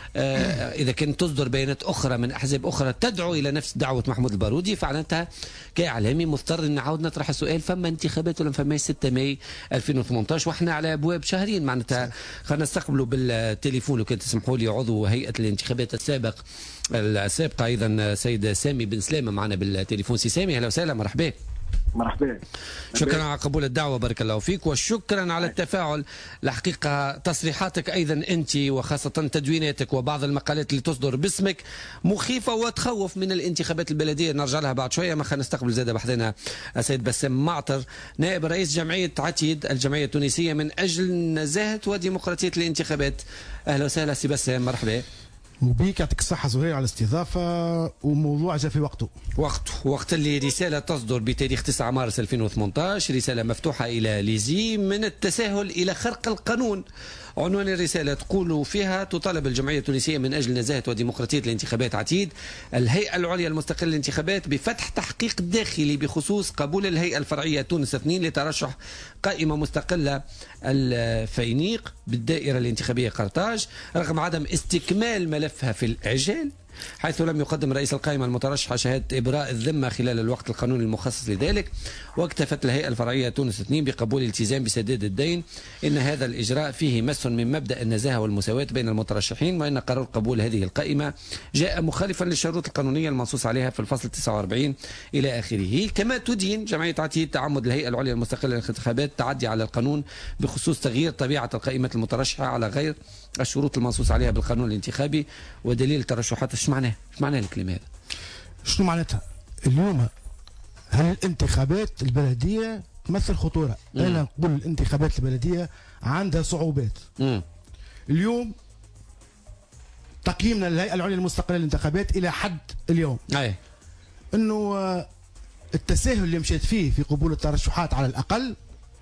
آه إذا كانت تصدر بيانات أخرى من أحزاب أخرى تدعو إلى نفس دعوة محمود البارودي، فعناتها كإعلامي مضطر أن نعاود نطرح السؤال فما انتخابات ولا ما فماش ستة ماي ألفين وثمانية عشر وإحنا على أبواب شهرين. معناتها خلينا نستقبلوا بالتليفون لو كان تسمحوا لي عضو هيئة الانتخابات السابق السابقة أيضا سيد سامي بن سلامة معنا بالتليفون. سي سامي أهلا وسهلا، مرحبا. مرحبا. شكرا على قبول الدعوة، بارك الله فيك، وشكرا على التفاعل. الحقيقة تصريحاتك أيضا أنت وخاصة تدويناتك وبعض المقالات اللي تصدر باسمك مخيفة وتخوف من الانتخابات البلدية، نرجع لها بعد شوية. ما خلينا نستقبل زاد بحثنا السيد بسام معطر نائب رئيس جمعية عتيد الجمعية التونسية من أجل نزاهة وديمقراطية الانتخابات. أهلا وسهلا سي بسام، مرحبا. وبيك يعطيك الصحة زهير على الاستضافة، وموضوع جاء في وقته وقته وقت اللي رسالة تصدر بتاريخ تسعة مارس ألفين وثمانية عشر، رسالة مفتوحة إلى ليزي: من التساهل إلى خرق القانون. عنوان الرسالة تقول فيها: تطالب الجمعية التونسية من أجل نزاهة وديمقراطية الانتخابات عتيد الهيئة العليا المستقلة للانتخابات بفتح تحقيق داخلي بخصوص قبول الهيئة الفرعية تونس اثنين لترشح قائمة مستقلة الفينيق بالدائرة الانتخابية قرطاج رغم عدم استكمال ملفها في الإعجال، حيث لم يقدم رئيس القائمة المترشحة شهادة إبراء الذمة خلال الوقت القانوني المخصص لذلك. واكتفت الهيئة الفرعية تونس اثنين بقبول الالتزام بسداد الدين. إن هذا الإجراء فيه مس من مبدأ النزاهة والمساواة بين المترشحين، وإن قرار قبول هذه القائمة جاء مخالفا للشروط القانونية المنصوص عليها في الفصل تسعة وأربعين إلى آخره. كما تدين جمعية عتيد تعمد الهيئة العليا المستقلة للانتخابات تعدي على القانون بخصوص تغيير طبيعة القائمة المترشحة على غير الشروط المنصوص عليها بالقانون الانتخابي ودليل ترشحات. ايش معناه؟ ايش معناه الكلام هذا؟ شنو معناتها؟ اليوم هل الانتخابات البلديه تمثل خطوره؟ مم. انا نقول الانتخابات البلديه عندها صعوبات. مم. اليوم تقييمنا للهيئه العليا المستقله للانتخابات الى حد اليوم اي انه التساهل اللي مشيت فيه في قبول الترشحات على الاقل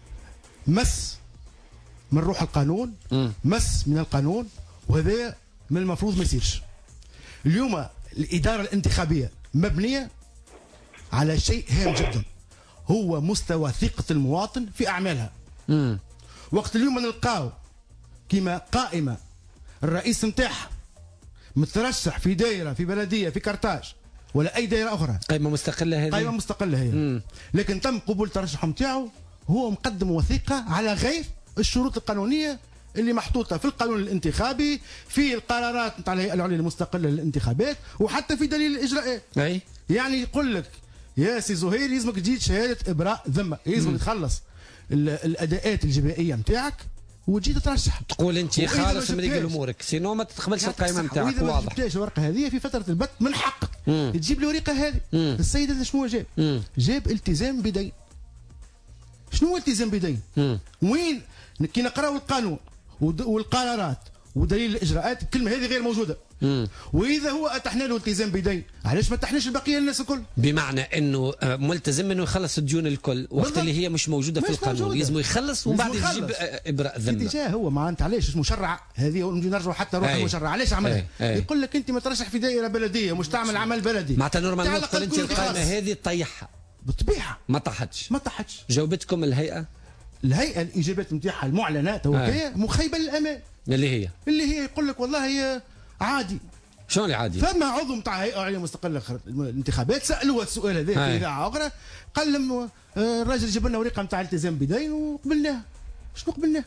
مس من روح القانون، م. مس من القانون، وهذا من المفروض ما يصيرش. اليوم الإدارة الانتخابية مبنية على شيء هام جدا، هو مستوى ثقة المواطن في أعمالها. م. وقت اليوم نلقاو كما قائمة الرئيس نتاعها مترشح في دائرة في بلدية في قرطاج ولا أي دائرة أخرى، قائمة مستقلة هذه، قائمة مستقلة هي، م. لكن تم قبول الترشح نتاعو هو مقدم وثيقة على غير الشروط القانونية اللي محطوطة في القانون الانتخابي، في القرارات نتاع الهيئة العليا المستقلة للانتخابات، وحتى في دليل الإجراءات. أي يعني يقول لك يا سي زهير يلزمك تجيب شهادة إبراء ذمة، يلزمك تخلص الأداءات الجبائية نتاعك وتجي تترشح. تقول أنت خالص من رجال أمورك، سينو ما تقبلش القائمة نتاعك. وإذا ما جبتهاش الورقة هذه في فترة البت من حقك مم. تجيب الورقة هذه. مم. السيد هذا شنو جاب؟ مم. جاب التزام بدين. شنو هو التزام بدين؟ مم. وين كي نقراو القانون والقرارات ودليل الاجراءات الكلمه هذه غير موجوده. مم. واذا هو اتحنا له التزام بدين، علاش ما اتحناش البقيه الناس الكل؟ بمعنى انه ملتزم انه يخلص الديون الكل وقت بالضبط. اللي هي مش موجوده مش في القانون لازم يخلص ومن بعد يجيب ابراء ذمه. ديجا هو معناتها علاش مشرع هذه ونجي نرجعوا حتى روح المشرع علاش عملها؟ يقول لك انت مترشح في دائره بلديه مش تعمل عمل بلدي. معناتها نورمالمون تقول انت القائمه هذه تطيحها بالطبيعه ما طاحتش ما طاحتش. جاوبتكم الهيئه؟ الهيئه الاجابات نتاعها المعلنات هي مخيبه للامان. اللي هي اللي هي يقول لك والله هي عادي. شلون اللي عادي؟ فما عضو نتاع هيئه عليا مستقله الانتخابات سالوه السؤال هذا في اذاعه اخرى، قال لهم الراجل جاب لنا ورقه نتاع التزام بدين وقبلناها. شنو قبلناه؟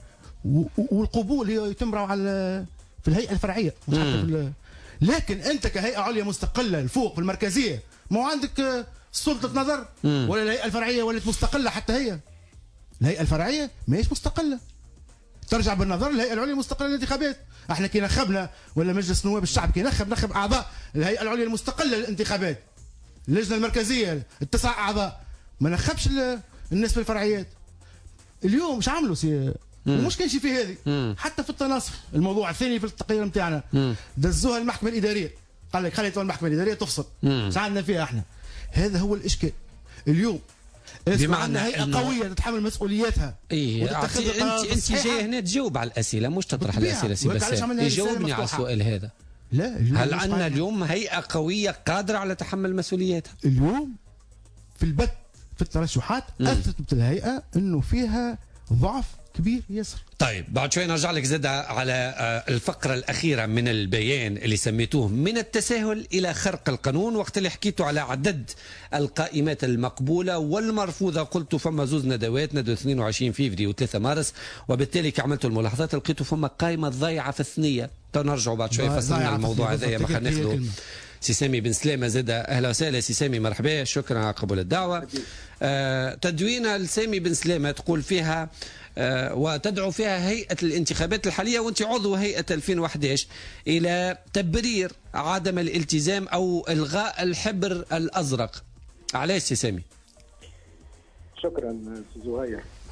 والقبول يتم على في الهيئه الفرعيه مش حتى في. لكن انت كهيئه عليا مستقله الفوق في المركزيه مو عندك سلطه نظر مم. ولا الهيئه الفرعيه ولات مستقله حتى هي. الهيئه الفرعيه ماهيش مستقله، ترجع بالنظر للهيئه العليا المستقله للانتخابات. احنا كي نخبنا ولا مجلس نواب الشعب كي نخب نخب اعضاء الهيئه العليا المستقله للانتخابات، اللجنه المركزيه التسع اعضاء، ما نخبش الناس في الفرعيات. اليوم مش عملوا سي ومش كانش في هذه حتى في التناصف. الموضوع الثاني في التقرير نتاعنا دزوها المحكمه الاداريه، قال لك خلي المحكمه الاداريه تفصل، مش عندنا فيها احنا. هذا هو الاشكال اليوم. بمعنى هيئه قويه تتحمل مسؤوليتها. ايه انت انت جاي هنا تجاوب على الاسئله مش تطرح الاسئله سي بسام. يجاوبني على السؤال هذا. لا هل عندنا اليوم هيئه قويه قادره على تحمل مسؤولياتها؟ اليوم في البت في الترشحات اثبتت الهيئه انه فيها ضعف كبير ياسر. طيب بعد شوي نرجع لك زاد على الفقرة الأخيرة من البيان اللي سميتوه من التساهل إلى خرق القانون، وقت اللي حكيتوا على عدد القائمات المقبولة والمرفوضة قلتوا فما زوز ندوات، ندوة اثنين وعشرين فيفري و3 مارس، وبالتالي كي عملتوا الملاحظات لقيتوا فما قائمة ضايعة في الثنية. نرجعوا بعد شوي فصلنا الموضوع هذا ما خلينا سي سامي بن سلامة زاد. أهلا وسهلا سي سامي، مرحبا، شكرا على قبول الدعوة. آه تدوينة لسامي بن سلامة تقول فيها آه وتدعو فيها هيئة الانتخابات الحالية وانت عضو هيئة ألفين وأحد عشر إلى تبرير عدم الالتزام أو إلغاء الحبر الأزرق. علاش سي سامي؟ شكرا سي زهير.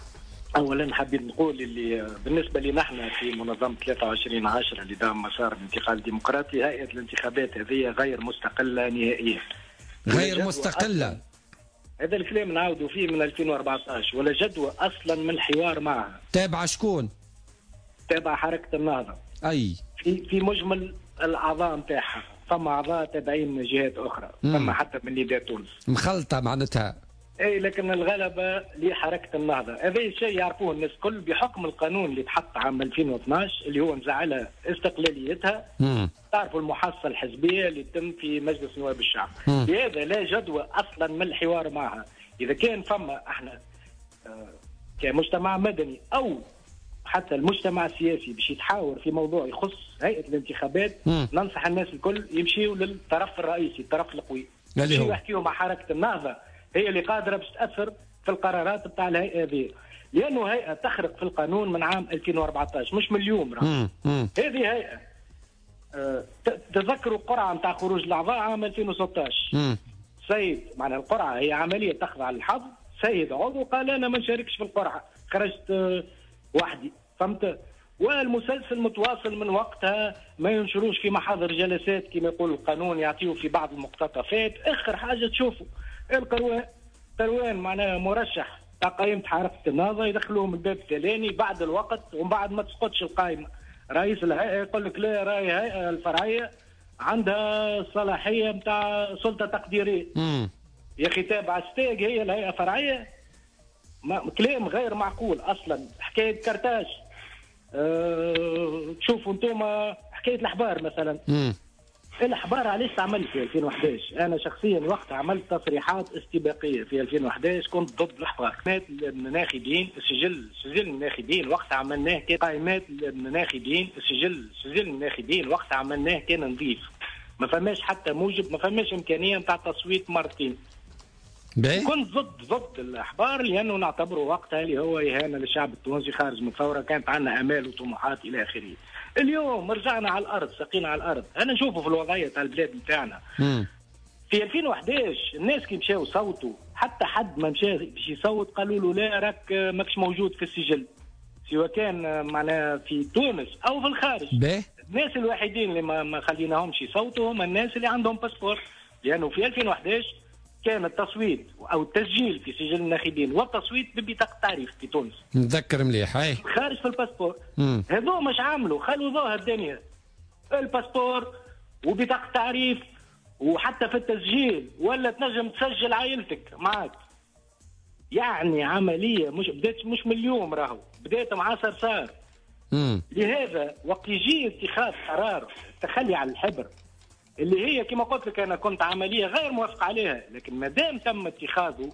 اولا حابين نقول اللي بالنسبه لنا احنا في منظمه ثلاثة وعشرين عشرة اللي دام مسار الانتقال الديمقراطي، هيئه الانتخابات هذه غير مستقله نهائيا. غير مستقله، هذا الكلام نعاودوا فيه من ألفين وأربعطاش، ولا جدوى اصلا من الحوار معها. تابعه شكون؟ تابعه حركه النهضه. اي في في مجمل الاعضاء نتاعها، فما اعضاء تابعين من جهات اخرى، فما حتى من نداء تونس. مخلطه معناتها. اي لكن الغلبه لحركه النهضه، هذا الشيء يعرفوه الناس الكل بحكم القانون اللي تحط عام ألفين واثناش اللي هو نزعلها استقلاليتها. مم. تعرفوا المحصله الحزبيه اللي تم في مجلس نواب الشعب. لهذا لا جدوى اصلا من الحوار معها. اذا كان فما احنا آه كمجتمع مدني او حتى المجتمع السياسي باش يتحاور في موضوع يخص هيئه الانتخابات، مم. ننصح الناس الكل يمشيوا للطرف الرئيسي، الطرف القوي، يمشيوا يحكيوا مع حركه النهضه، هي اللي قادره باش تاثر في القرارات بتاع الهيئه هذه، لانه هيئه تخرق في القانون من عام ألفين وأربعطاش مش من اليوم. راه هذه هيئه أه تذكروا القرعه نتاع خروج الاعضاء عام ألفين وستطاش. سيد معناها القرعه هي عمليه تخضع للحظ، سيد عضو قال انا ما نشاركش في القرعه، خرجت أه وحدي، فهمت؟ والمسلسل متواصل من وقتها، ما ينشروش في محاضر جلسات كما يقول القانون، يعطيوا في بعض المقتطفات. اخر حاجه تشوفوا القروان قروان معناها مرشح تاع قائمه حركه النهضه يدخلوه من الباب الثاني بعد الوقت، ومن بعد ما تسقطش القائمه رئيس الهيئه يقول لك لا راهي الهيئه الفرعيه عندها صلاحيه نتاع سلطه تقديريه. مم. يا اخي تابع ستيج هي الهيئه فرعيه، كلام غير معقول اصلا. حكايه كرتاج أه تشوفوا انتم حكايه الاحبار مثلا. مم. الاحبار علاش تعمل في ألفين وأحد عشر؟ انا شخصيا وقت عملت تصريحات استباقيه في ألفين وأحد عشر كنت ضد الاحبار. قائمات الناخبين، السجل سجل الناخبين وقت عملناه كان قائمات الناخبين، السجل سجل الناخبين وقت عملناه كان نظيف، ما فماش حتى موجب، ما فماش امكانيه نتاع تصويت مرتين. بي؟ كنت ضد ضد الاحبار لانه نعتبره وقتها اللي هو اهانه للشعب التونسي خارج من ثوره كانت عندنا امال وطموحات الى اخره. اليوم رجعنا على الارض، سقينا على الارض. انا نشوفه في الوضعيه تاع البلاد نتاعنا. في ألفين وأحد عشر الناس كي مشاو صوتوا، حتى حد ما مشى باش يصوت قالوا له لا راك ماكش موجود في السجل، سواء كان معناها في تونس او في الخارج. بيه؟ الناس الوحيدين اللي ما, ما خليناهمش يصوتوا هم الناس اللي عندهم باسبور، لانه في ألفين وأحد عشر كان التصويت او التسجيل في سجل الناخبين والتصويت ببطاقه التعريف في تونس. نتذكر مليح. هاي خارج في الباسبور. هذو مش عاملوا، خلوا ظاهر الدنيا الباسبور وبطاقه التعريف، وحتى في التسجيل ولا تنجم تسجل عائلتك معك. يعني عمليه مش بدات مش من اليوم، راهو بدات مع صرصار. لهذا وقت يجي اتخاذ قرار التخلي عن الحبر اللي هي كما قلت لك انا كنت عمليه غير موافق عليها، لكن ما دام تم اتخاذه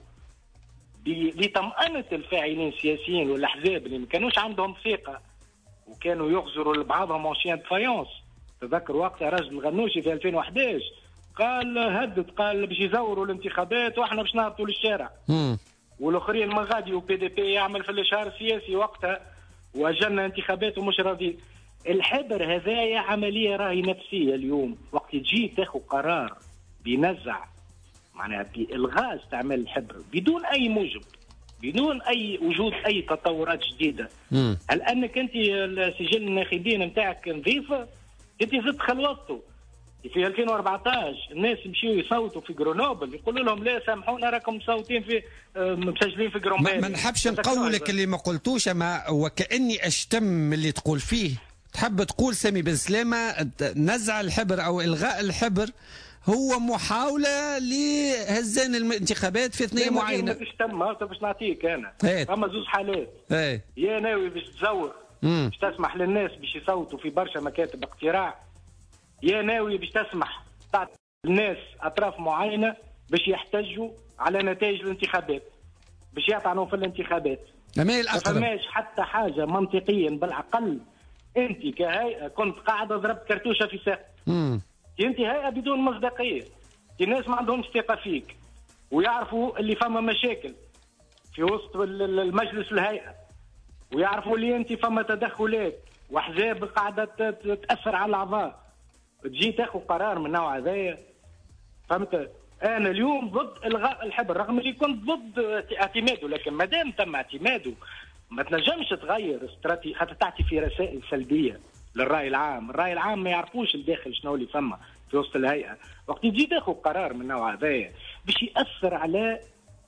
لطمأنة الفاعلين السياسيين والاحزاب اللي ما كانوش عندهم ثقه وكانوا يغزروا لبعضهم اونشيان فايونس. تذكر وقتها راجل الغنوشي في ألفين وأحد عشر قال هدد، قال باش يزوروا الانتخابات واحنا باش نهبطوا للشارع. والاخرين من غادي وبي دي بي يعمل في الاشهار السياسي وقتها واجلنا انتخابات ومش راضيين. الحبر هذايا عمليه راهي نفسيه. اليوم وقت تجي تاخذ قرار بنزع معناها بالغاء استعمال الحبر بدون اي موجب، بدون اي وجود اي تطورات جديده. مم. هل انك انت سجل الناخبين نتاعك نظيفه؟ انت زدت خلوطته. في ألفين وأربعطاش الناس يمشيوا يصوتوا في جرونوبل يقولوا لهم لا سامحونا راكم مصوتين في مسجلين في جرونوبل. ما نحبش نقولك اللي ما قلتوش، اما وكاني اشتم من اللي تقول فيه. تحب تقول سامي بن سلامه نزع الحبر او الغاء الحبر هو محاوله لهزان الانتخابات في اثنيه معينه. باش تم باش نعطيك انا فما زوج حالات. ايه يا ناوي باش تزور باش تسمح للناس باش يصوتوا في برشا مكاتب اقتراع، يا ناوي باش تسمح تعطي الناس اطراف معينه باش يحتجوا على نتائج الانتخابات، باش يطعنوا في الانتخابات. ما فماش حتى حاجه منطقيا بالعقل. انت كهيئه كنت قاعده ضربت كرتوشه في ساق. انت هيئه بدون مصداقيه، الناس ما عندهمش ثقه فيك ويعرفوا اللي فما مشاكل في وسط المجلس الهيئه، ويعرفوا اللي انت فما تدخلات واحزاب قاعده تاثر على الاعضاء، تجي تاخذ قرار من نوع هذايا. فهمت؟ انا اليوم ضد الغاء الحبر رغم اللي كنت ضد اعتماده، لكن ما دام تم اعتماده ما تنجمش تغير استراتيجية خاطر تعطي في رسائل سلبيه للراي العام، الراي العام ما يعرفوش الداخل شنو اللي فما في وسط الهيئه، وقت يجي تاخذ قرار من النوع هذايا باش ياثر على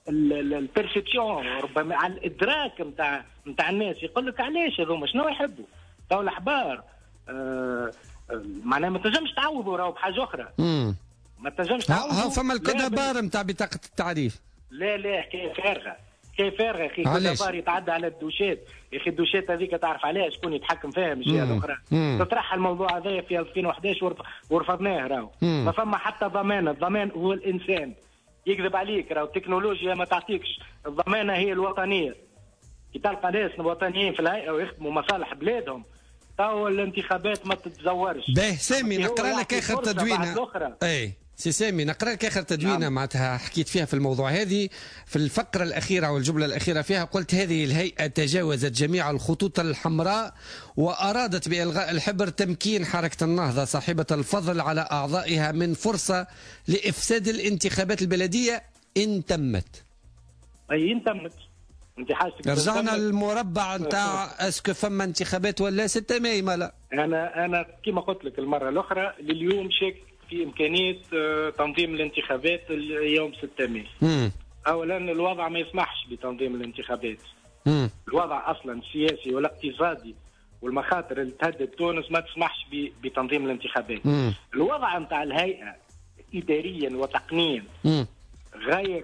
البيرسيبسيون ربما على الادراك نتاع نتاع الناس، يقول لك علاش هذوما شنو يحبوا تو الاحبار آه معناها ما تنجمش تعوضوا راهو بحاجه اخرى. امم ما تنجمش تعوضوا. ها فما الكودابار نتاع بطاقه التعريف. لا لا حكايه فارغه، حكايه فارغه يا اخي. الكودابار يتعدى على الدوشات يا اخي، الدوشات هذيك تعرف عليها شكون يتحكم فيها مش الجهه الاخرى. تطرح الموضوع هذايا في ألفين وأحد عشر ورفضناه راهو. ما فما حتى ضمان، الضمان هو الانسان. يكذب عليك راهو التكنولوجيا ما تعطيكش، الضمانه هي الوطنيه. كي تلقى ناس وطنيين في الهيئه ويخدموا مصالح بلادهم تو الانتخابات ما تتزورش. باهي سامي نقرا لك اخر تدوينه. اي سي سامي نقرا لك اخر تدوينه نعم. معناتها حكيت فيها في الموضوع هذه في الفقره الاخيره والجمله الاخيره فيها قلت هذه الهيئه تجاوزت جميع الخطوط الحمراء وارادت بالغاء الحبر تمكين حركه النهضه صاحبه الفضل على اعضائها من فرصه لافساد الانتخابات البلديه ان تمت. اي ان تمت. انت حاسك رجعنا للمربع نتاع اسكو فما انتخابات ولا ستة ماي مالا. انا انا كما قلت لك المره الاخرى لليوم شك في امكانيه تنظيم الانتخابات يوم ستة ماي. مم. اولا الوضع ما يسمحش بتنظيم الانتخابات. مم. الوضع اصلا السياسي والاقتصادي والمخاطر اللي تهدد تونس ما تسمحش بتنظيم الانتخابات. مم. الوضع نتاع الهيئه اداريا وتقنيا مم. غير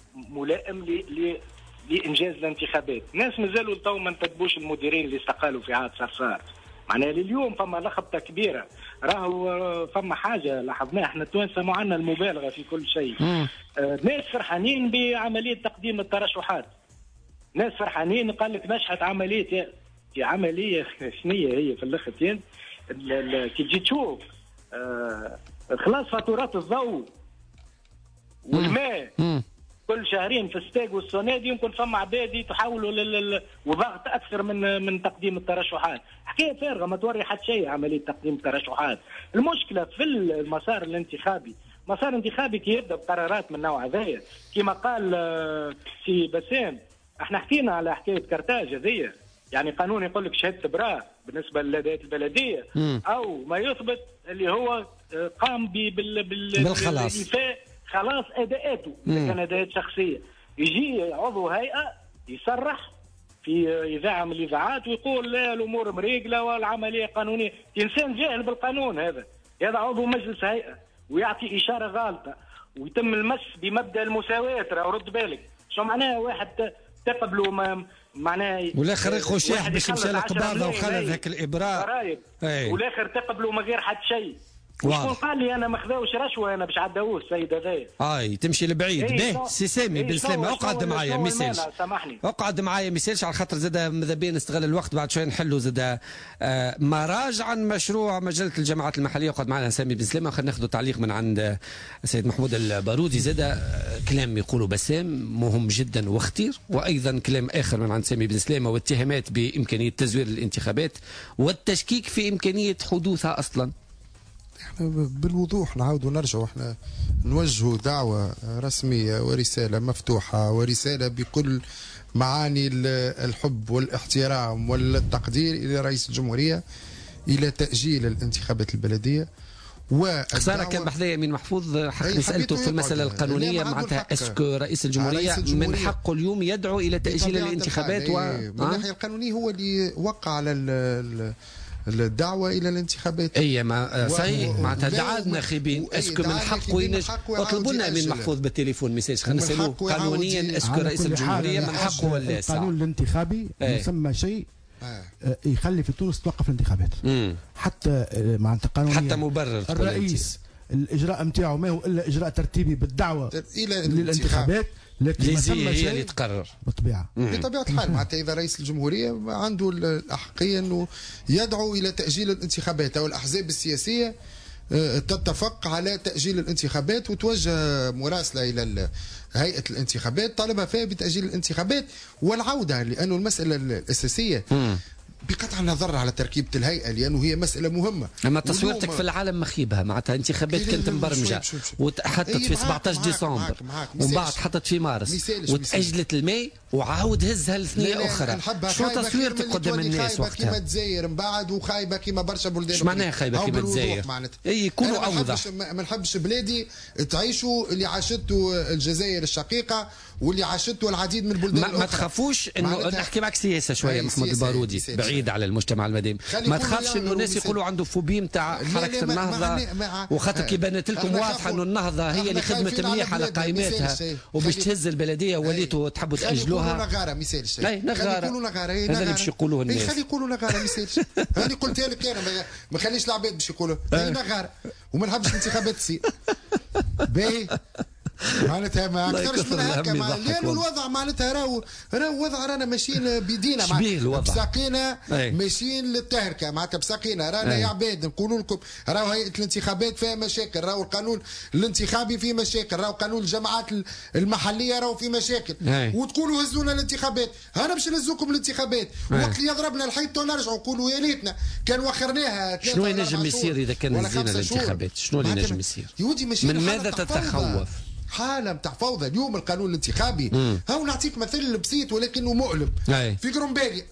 ملائم ل لانجاز الانتخابات. ناس مازالوا تو ما انتدبوش المديرين اللي استقالوا في عهد صرصار. معناها لليوم فما لخبطه كبيره، راهو فما حاجه لاحظناها احنا التوانسه معنا المبالغه في كل شيء. آه ناس فرحانين بعمليه تقديم الترشحات، ناس فرحانين قال لك نشحت عمليه في عمليه شنية هي في الاخر كي تجي تشوف آه خلاص فاتورات الضوء والماء كل شهرين في الستاج والسونادي يمكن فما عبادي تحاولوا لل وضغط اكثر من من تقديم الترشحات. حكايه فارغه ما توري حتى شيء عمليه تقديم الترشحات. المشكله في المسار الانتخابي، مسار انتخابي كي يبدا بقرارات من النوع هذايا كما قال سي بسام. احنا حكينا على حكايه كرتاج هذيا، يعني قانون يقول لك شهاده براء بالنسبه للاداءات البلديه او ما يثبت اللي هو قام بال بال بالخلاص خلاص اداءاته اذا كان اداءات شخصيه. يجي عضو هيئه يصرح في اذاعه من الاذاعات ويقول لا الامور مريقله والعمليه قانونيه. انسان جاهل بالقانون هذا، هذا عضو مجلس هيئه ويعطي اشاره غالطه ويتم المس بمبدا المساواه. راه رد بالك شو معناها واحد تقبلوا ما معناها والاخر يخو شيخ باش مشى لقباضه وخلد هاك الابراء والاخر تقبلوا من غير حتى شيء. شكون قال لي انا ما خذاوش رشوه انا باش عداوه السيد هذايا؟ اي تمشي لبعيد. باهي سي سامي بن سلامه اقعد معايا ما يسالش، اقعد معايا ما يسالش على خاطر زاد ماذا بينا نستغل الوقت بعد شويه نحلوا زاد آه مراجع عن مشروع مجله الجامعات المحليه. اقعد معنا سامي بن سلامه خلينا ناخذوا تعليق من عند السيد محمود البارودي. زاد آه كلام يقولوا بسام مهم جدا واختير، وايضا كلام اخر من عند سامي بن سلامه واتهامات بامكانيه تزوير الانتخابات والتشكيك في امكانيه حدوثها اصلا. بالوضوح نعاود ونرجع احنا نوجهوا دعوة رسمية ورسالة مفتوحة ورسالة بكل معاني الحب والاحترام والتقدير إلى رئيس الجمهورية إلى تأجيل الانتخابات البلدية. خساره كان بحذايا امين محفوظ حق سالته في المساله القانونيه معناتها اسكو رئيس الجمهوريه من حقه اليوم يدعو الى تاجيل الانتخابات و من الناحيه القانونيه هو اللي وقع على الدعوه الى الانتخابات. اي ما صحيح معناتها دعاء ناخبين اسكو من حقه ينجم اطلبوا لنا امين محفوظ بالتليفون ميساج خلينا نسالوه قانونيا اسكو رئيس الجمهوريه من حقه ولا القانون الانتخابي يسمى شيء يخلي في تونس توقف الانتخابات. مم. حتى معناتها قانونيا حتى مبرر الرئيس الاجراء نتاعو ما هو الا اجراء ترتيبي بالدعوه الى للانتخابات، لكن ما ثم شيء اللي تقرر بالطبيعه. بطبيعه الحال معناتها اذا رئيس الجمهوريه عنده الاحقيه انه يدعو الى تاجيل الانتخابات او الاحزاب السياسيه تتفق على تاجيل الانتخابات وتوجه مراسله الى هيئه الانتخابات طالبها فيها بتاجيل الانتخابات والعوده، لانه المساله الاساسيه بقطع النظر على تركيبه الهيئه لانه هي مساله مهمه. اما تصويرتك في العالم مخيبها معناتها انتخابات كانت مبرمجه وحطت في سبعطاش ديسمبر ومن بعد حطت في مارس وتاجلت الماي وعاود هزها لثنيه اخرى. شو تصويرتك قدام الناس وقتها؟ كيما تزاير من بعد وخايبه كيما برشا بلدان. ايش معناها خايبه كيما تزاير؟ اي يكونوا اوضح. ما نحبش بلادي تعيشوا اللي عاشته الجزائر الشقيقه واللي عاشته العديد من البلدان الاخرى. ما تخافوش انه نحكي معك سياسه شويه محمود البارودي بعيد على المجتمع المدني. ما تخافش انه الناس يقولوا عنده فوبي نتاع حركه النهضه وخاطر كي بانت لكم واضحه انه النهضه هي اللي خدمت مليح على قائماتها وباش تهز البلديه وليتوا تحبوا تاجلوها. نغاره ما يسالش. اي نغاره هذا اللي باش يقولوه الناس. خلي يقولوا نغاره ما يسالش. هاني قلت لك انا ما خليش العباد باش يقولوا نغاره وما نحبش الانتخابات تصير. باهي معناتها ما اكثرش من هكا. لانه الوضع معناتها راهو راهو وضع رانا ماشيين بيدينا بساقينا ماشيين للتهركه معناتها بساقينا رانا يا عباد نقولوا لكم راهو هيئه الانتخابات فيها مشاكل راهو القانون الانتخابي فيه مشاكل راهو قانون الجماعات المحليه راهو فيه مشاكل وتقولوا هزونا الانتخابات. انا باش نهزوكم الانتخابات وقت اللي يضربنا الحيط نرجعوا نقولوا يا ليتنا كان وخرناها. شنو ينجم يصير اذا كان هزينا الانتخابات؟ شنو اللي ينجم يصير؟ من ماذا تتخوف؟ حالة متاع فوضى. اليوم القانون الانتخابي هاو نعطيك مثل بسيط ولكنه مؤلم. أي. في قرنباليا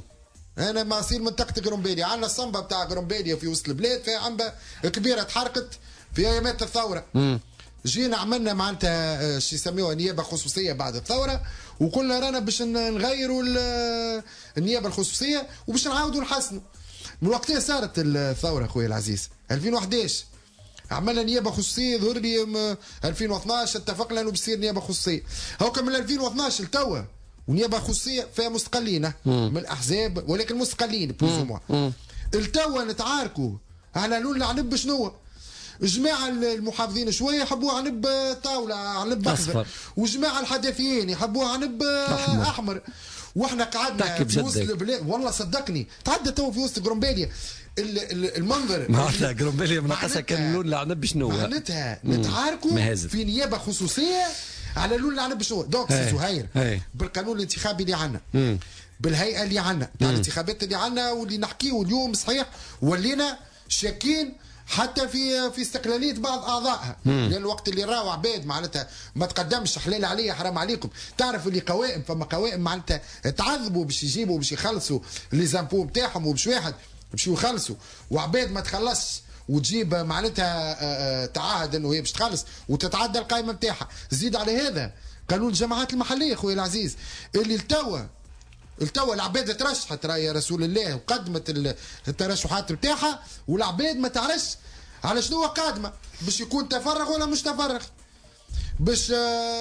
انا ما اصير منطقه قرنباليا عندنا الصنبه بتاع قرنباليا في وسط البلاد فيها عنبه كبيره تحرقت في ايامات الثوره. مم. جينا عملنا معناتها شو يسميوها نيابه خصوصيه بعد الثوره وقلنا رانا باش نغيروا النيابه الخصوصيه وباش نعاودوا نحسنوا. من وقتها صارت الثوره خويا العزيز ألفين وأحد عشر عملنا نيابه خصوصيه ظهر لي ألفين واثناش اتفقنا انه بصير نيابه خصوصيه. هو كان من ألفين واثناش لتوا ونيابه خصوصيه فيها مستقلين من الاحزاب ولكن مستقلين بلوز موا. التوا نتعاركوا على لون عنب شنو؟ جماعه المحافظين شويه يحبوها عنب طاوله عنب اخضر وجماعه الحدثيين يحبوها عنب احمر, أحمر. واحنا قعدنا في وسط البلاد والله صدقني تعدى تو في وسط قرنباليا المنظر معناتها قرنباليا مناقصه كان اللون العنب شنو معناتها نتعاركوا في نيابه خصوصيه على لون العنب شنو. دونك سي زهير بالقانون الانتخابي اللي عندنا بالهيئه اللي عندنا تاع الانتخابات اللي عندنا واللي نحكيه اليوم صحيح ولينا شاكين حتى في في استقلاليه بعض اعضائها. لان الوقت اللي راهو عباد معناتها ما تقدمش حلال عليا حرام عليكم. تعرف اللي قوائم فما قوائم معناتها تعذبوا باش يجيبوا باش يخلصوا لي زامبو نتاعهم وباش واحد باش يخلصوا وعباد ما تخلصش وتجيب معناتها تعهد انه هي باش تخلص وتتعدى القائمه نتاعها. زيد على هذا قانون الجماعات المحليه خويا العزيز اللي التوا التوا العباد ترشحت راهي يا رسول الله وقدمت الترشحات نتاعها والعباد ما تعرفش على شنو قادمه باش يكون تفرغ ولا مش تفرغ باش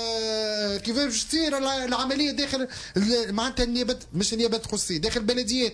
آه كيفاش باش تصير العمليه داخل معناتها النيابات مش النيابات الخصوصيه داخل البلديات.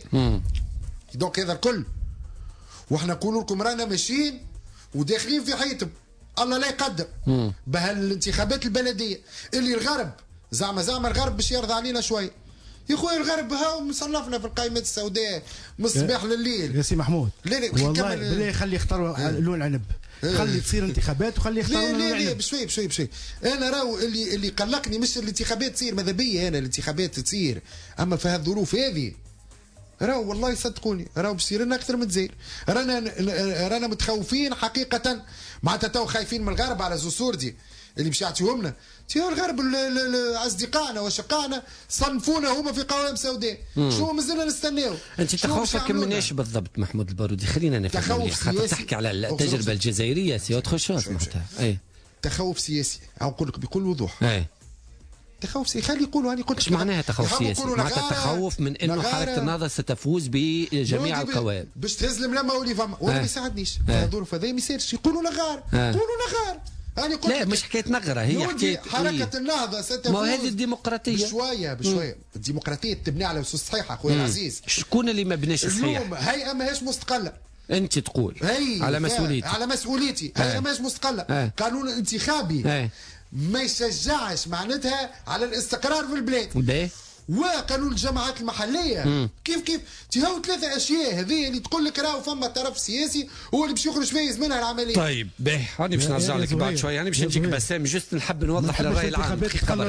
دونك هذا الكل واحنا نقول لكم رانا ماشيين وداخلين في حيطم الله لا يقدر بهالانتخابات البلديه اللي الغرب زعما زعما الغرب باش يرضى علينا شويه. يا خويا الغرب هاو مصنفنا في القائمات السوداء من الصباح لليل. يا سي محمود لا لا والله بالله خلي يختاروا لون عنب خلي تصير انتخابات وخلي يختاروا لون عنب. لا لا بشوي بشوي بشوي انا راهو اللي اللي قلقني مش الانتخابات تصير ماذا بيا انا الانتخابات تصير اما في هالظروف هذه راهو والله صدقوني راهو باش يصير لنا اكثر من الجزائر. رانا رانا متخوفين حقيقه معناتها تو خايفين من الغرب على زوسوردي اللي باش يعطيهم لنا. تيو الغرب اصدقائنا وشقائنا صنفونا هما في قوائم سوداء. شنو مازلنا نستناو؟ انت تخوفك من ايش بالضبط محمود البارودي؟ خلينا نفهم خاطر تحكي على التجربه الجزائريه سي اوتر شوز معناتها. اي تخوف سياسي او نقول لك بكل وضوح. اي تخوف سياسي خلي يقولوا انا قلت ايش معناها تخوف سياسي؟ معناتها تخوف من انه حركه النهضه ستفوز بجميع القوائم باش تهز الملمه واللي فما وانا ما يساعدنيش في الظروف هذه ما يصيرش يقولوا نغار يقولوا نغار. لا مش حكايه نغره هي حكايه حركه إيه؟ النهضه ستفوز. ما هذه الديمقراطيه بشويه بشويه مم. الديمقراطيه تبني على اسس صحيحه اخويا العزيز. شكون اللي ما بناش صحيح؟ اليوم هيئه ماهيش مستقله. انت تقول على مسؤوليتي على مسؤوليتي هيئه ماهيش مستقله. هي. قانون انتخابي هي. ما يشجعش معناتها على الاستقرار في البلاد. باهي وقانون الجماعات المحليه مم. كيف كيف تهاو ثلاثه اشياء هذه اللي تقول لك راهو فما طرف سياسي هو اللي باش يخرج فايز منها العمليه. طيب باهي هاني باش نرجع لك بعد شويه يعني باش نجيك بسام جست نحب نوضح للراي العام تخلص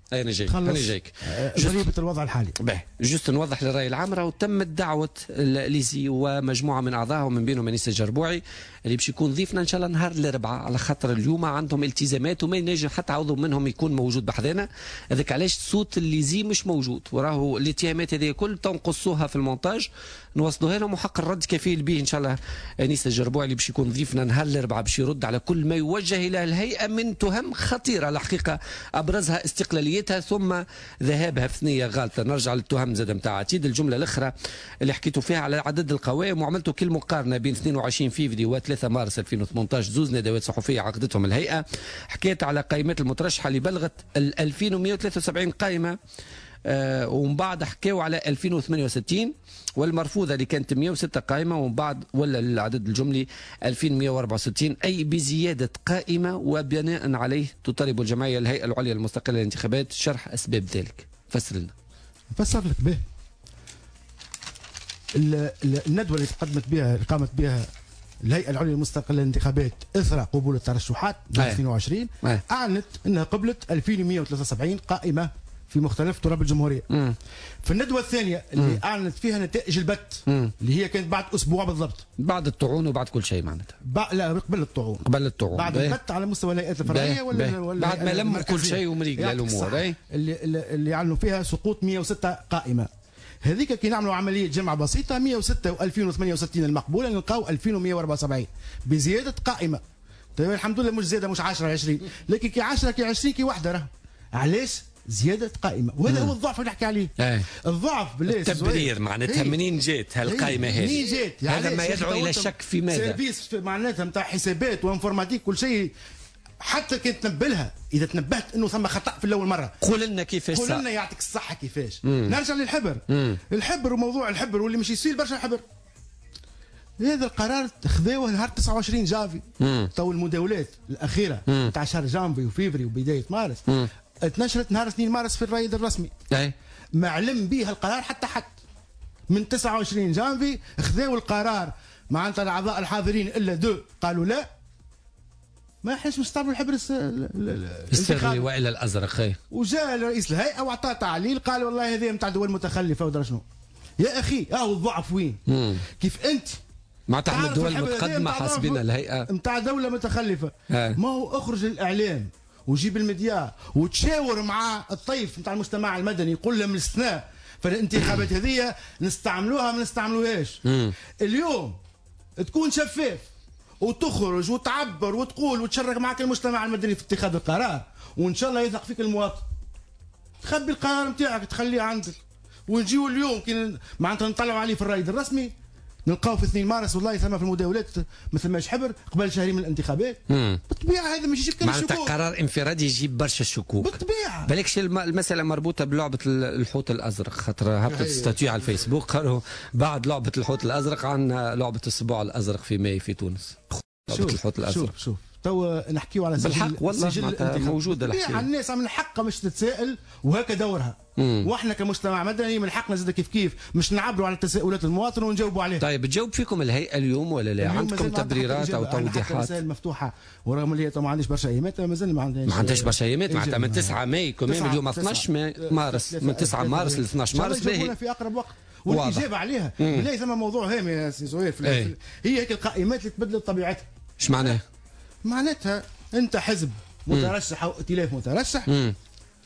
انا جايك انا جايك جريبه الوضع الحالي. باهي جست نوضح للراي العام، راهو تمت دعوه ليزي ومجموعه من اعضائها ومن بينهم انيس الجربوعي اللي باش يكون ضيفنا ان شاء الله نهار الاربعاء، على خاطر اليوم عندهم التزامات وما ينجم حتى عضو منهم يكون موجود بحذانا. هذاك علاش صوت الليزي مش موجود، وراهو الاتهامات هذه كل تنقصوها في المونتاج نوصلوها لهم، وحق الرد كفيل به ان شاء الله انيس الجربوعي اللي باش يكون ضيفنا نهار الاربعاء باش يرد على كل ما يوجه الى الهيئه من تهم خطيره الحقيقه، ابرزها استقلاليتها ثم ذهابها في ثنيه غالطه. نرجع للتهم زاد نتاع عتيد. الجمله الاخرى اللي حكيتوا فيها على عدد القوائم وعملتوا كل مقارنه بين اثنين وعشرين فيفري و ثلاثة مارس ألفين وثمانية عشر، زوز ندوات صحفيه عقدتهم الهيئه، حكيت على قائمات المترشحه اللي بلغت ال ألفين ومئة وثلاثة وسبعين قائمه، آه ومن بعد حكاوا على ألفين وثمانية وستين، والمرفوضه اللي كانت مئة وستة قائمه، ومن بعد ولا العدد الجملي ألفين ومئة وأربعة وستين، اي بزياده قائمه، وبناء عليه تطالب الجمعيه الهيئه العليا المستقله للانتخابات شرح اسباب ذلك. فسر لنا. فسر لك به. الندوه اللي تقدمت بها اللي قامت بها الهيئه العليا المستقله للانتخابات اثر قبول الترشحات اثنين وعشرين أيه. اعلنت انها قبلت ألفين ومئة وثلاثة وسبعين قائمه في مختلف تراب الجمهوريه. مم. في الندوه الثانيه اللي مم. اعلنت فيها نتائج البت مم. اللي هي كانت بعد اسبوع بالضبط، بعد الطعون وبعد كل شيء معناتها. لا قبل الطعون قبل الطعون بعد البت على مستوى الهيئات الفرعيه ولا, ولا بعد ما لموا كل شيء ومريق الامور اللي اللي اعلنوا فيها سقوط مئة وستة قائمه. هذيك كي نعملوا عمليه جمع بسيطه مئة وستة وألفين وثمانية وستين المقبوله نلقاو ألفين ومئة وأربعة وسبعين بزياده قائمه. طيب الحمد لله مش زياده مش عشرة عشرين، لكن كي عشرة كي عشرين كي وحده راه. علاش؟ زياده قائمه، وهذا هو الضعف اللي نحكي عليه. أي. الضعف بالله التبرير معناتها منين جات هالقائمه هذه؟ منين جات؟ هذا ما يدعو الى الشك في ماذا؟ سيرفيس معناتها نتاع حسابات وانفورماتيك كل شيء، حتى كنت تنبلها اذا تنبهت انه ثم خطا في الاول مره قول لنا كيفاش، قول لنا يعطيك الصحه كيفاش. مم. نرجع للحبر. مم. الحبر وموضوع الحبر واللي مش يصير برشا حبر. هذا القرار خذوه نهار تسعة وعشرين جافي. تو المداولات الاخيره نتاع شهر جانفي وفيفري وبدايه مارس مم. تنشرت نهار اثنين مارس في الرايد الرسمي. أي. معلم به القرار حتى حد من تسعة وعشرين جانفي خذوا القرار معناتها الاعضاء الحاضرين الا دو قالوا لا ما احناش نستعملوا الحبر السري والى الازرق. اي. وجاء رئيس الهيئه واعطاه تعليل قال والله هذه نتاع دول متخلفه ودرا شنو. يا اخي اهو الضعف وين؟ مم. كيف انت معناتها احنا الدول المتقدمه حاسبين الهيئه نتاع دوله متخلفه. هاي. ما هو اخرج للاعلام وجيب الميديا وتشاور مع الطيف نتاع المجتمع المدني يقول لهم الاستثناء فالانتخابات هذه نستعملوها ما نستعملوهاش. اليوم تكون شفاف وتخرج وتعبر وتقول وتشارك معك المجتمع المدني في اتخاذ القرار، وان شاء الله يثق فيك المواطن. تخبي القرار نتاعك تخليه عندك، ونجيو اليوم كي معناتها نطلعوا عليه في الرايد الرسمي نلقاو في اثنين مارس والله ثم في المداولات ما ثماش حبر قبل شهرين من الانتخابات. بالطبيعه هذا مش يجيب كان الشكوك. معناتها قرار انفرادي يجيب برشا الشكوك. بالطبيعه. بالكش المساله مربوطه بلعبه الحوت الازرق، خاطر هبطت ستاتيو على الفيسبوك قالوا بعد لعبه الحوت الازرق عندنا لعبه الصباع الازرق في ماي في تونس. لعبه الحوت الازرق. شوف شوف تو نحكيو على سجل بالحق والله سجل موجوده الحكايه. الناس من حقها مش تتساءل وهكا دورها. مم. واحنا كمجتمع مدني من حقنا زاد كيف كيف مش نعبروا على تساؤلات المواطن ونجاوبوا عليها. طيب تجاوب فيكم الهيئه اليوم ولا لا؟ عندكم تبريرات او توضيحات؟ الرسائل مفتوحه ورغم اللي هي ما عنديش برشا ايامات مازال ما عندناش ما عندهاش برشا ايامات معناتها من تسعة ماي كمان اليوم اثناش مارس من تسعة مارس ل اثناش مارس باهي في اقرب وقت والاجابه عليها. بالله ثم موضوع هام يا سي زهير هي هيك القائمات اللي تبدلت طبيعتها. ايش معناها؟ معناتها انت حزب مترشح او ائتلاف مترشح مم.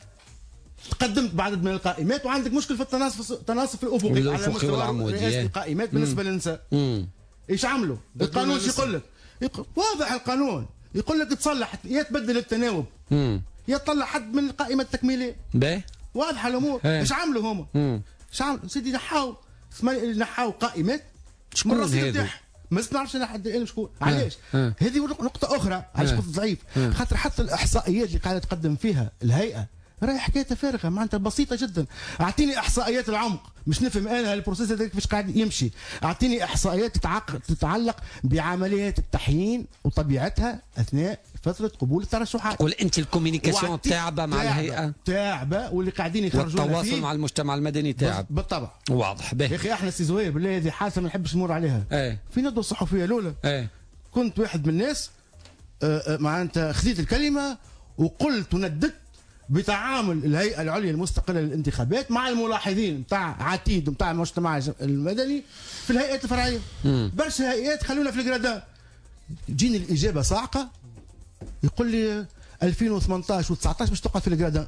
تقدمت بعدد من القائمات وعندك مشكل في التناصف التناصف الافقي على مستوى رئاسه القائمات بالنسبه للنساء. ايش عملوا؟ القانون ايش يقول لك؟ يق... واضح القانون يقول لك تصلح يا تبدل التناوب مم. يا تطلع حد من القائمه التكميليه. باهي واضحه الامور. ايش عملوا هما؟ ايش عملوا؟ سيدي نحاو نحاو قائمات شكون هذو؟ ما نعرفش انا حد شكون علاش. هذه نقطه اخرى علاش قلت ضعيف خاطر حتى الاحصائيات اللي قاعده تقدم فيها الهيئه راهي حكايتها فارغه معناتها بسيطه جدا. اعطيني احصائيات العمق مش نفهم انا البروسيس هذا كيفاش قاعد يمشي. اعطيني احصائيات تتعلق بعمليات التحيين وطبيعتها اثناء فتره قبول الترشحات. تقول انت الكوميونيكاسيون تاعبه مع الهيئه تاعبه واللي قاعدين يخرجوا والتواصل مع المجتمع المدني تاعب بالطبع واضح به. يا اخي احنا سي زهير بالله هذه حادثه ما نحبش نمر عليها. ايه. في ندوه صحفيه الاولى ايه. كنت واحد من الناس معناتها خذيت الكلمه وقلت ونددت بتعامل الهيئه العليا المستقله للانتخابات مع الملاحظين نتاع عتيد نتاع المجتمع المدني في الهيئات الفرعيه. برشا هيئات خلونا في الجرادا. تجيني الاجابه صاعقه يقول لي ألفين وثمانطاش وتسعطاش باش تقعد في الجرادا.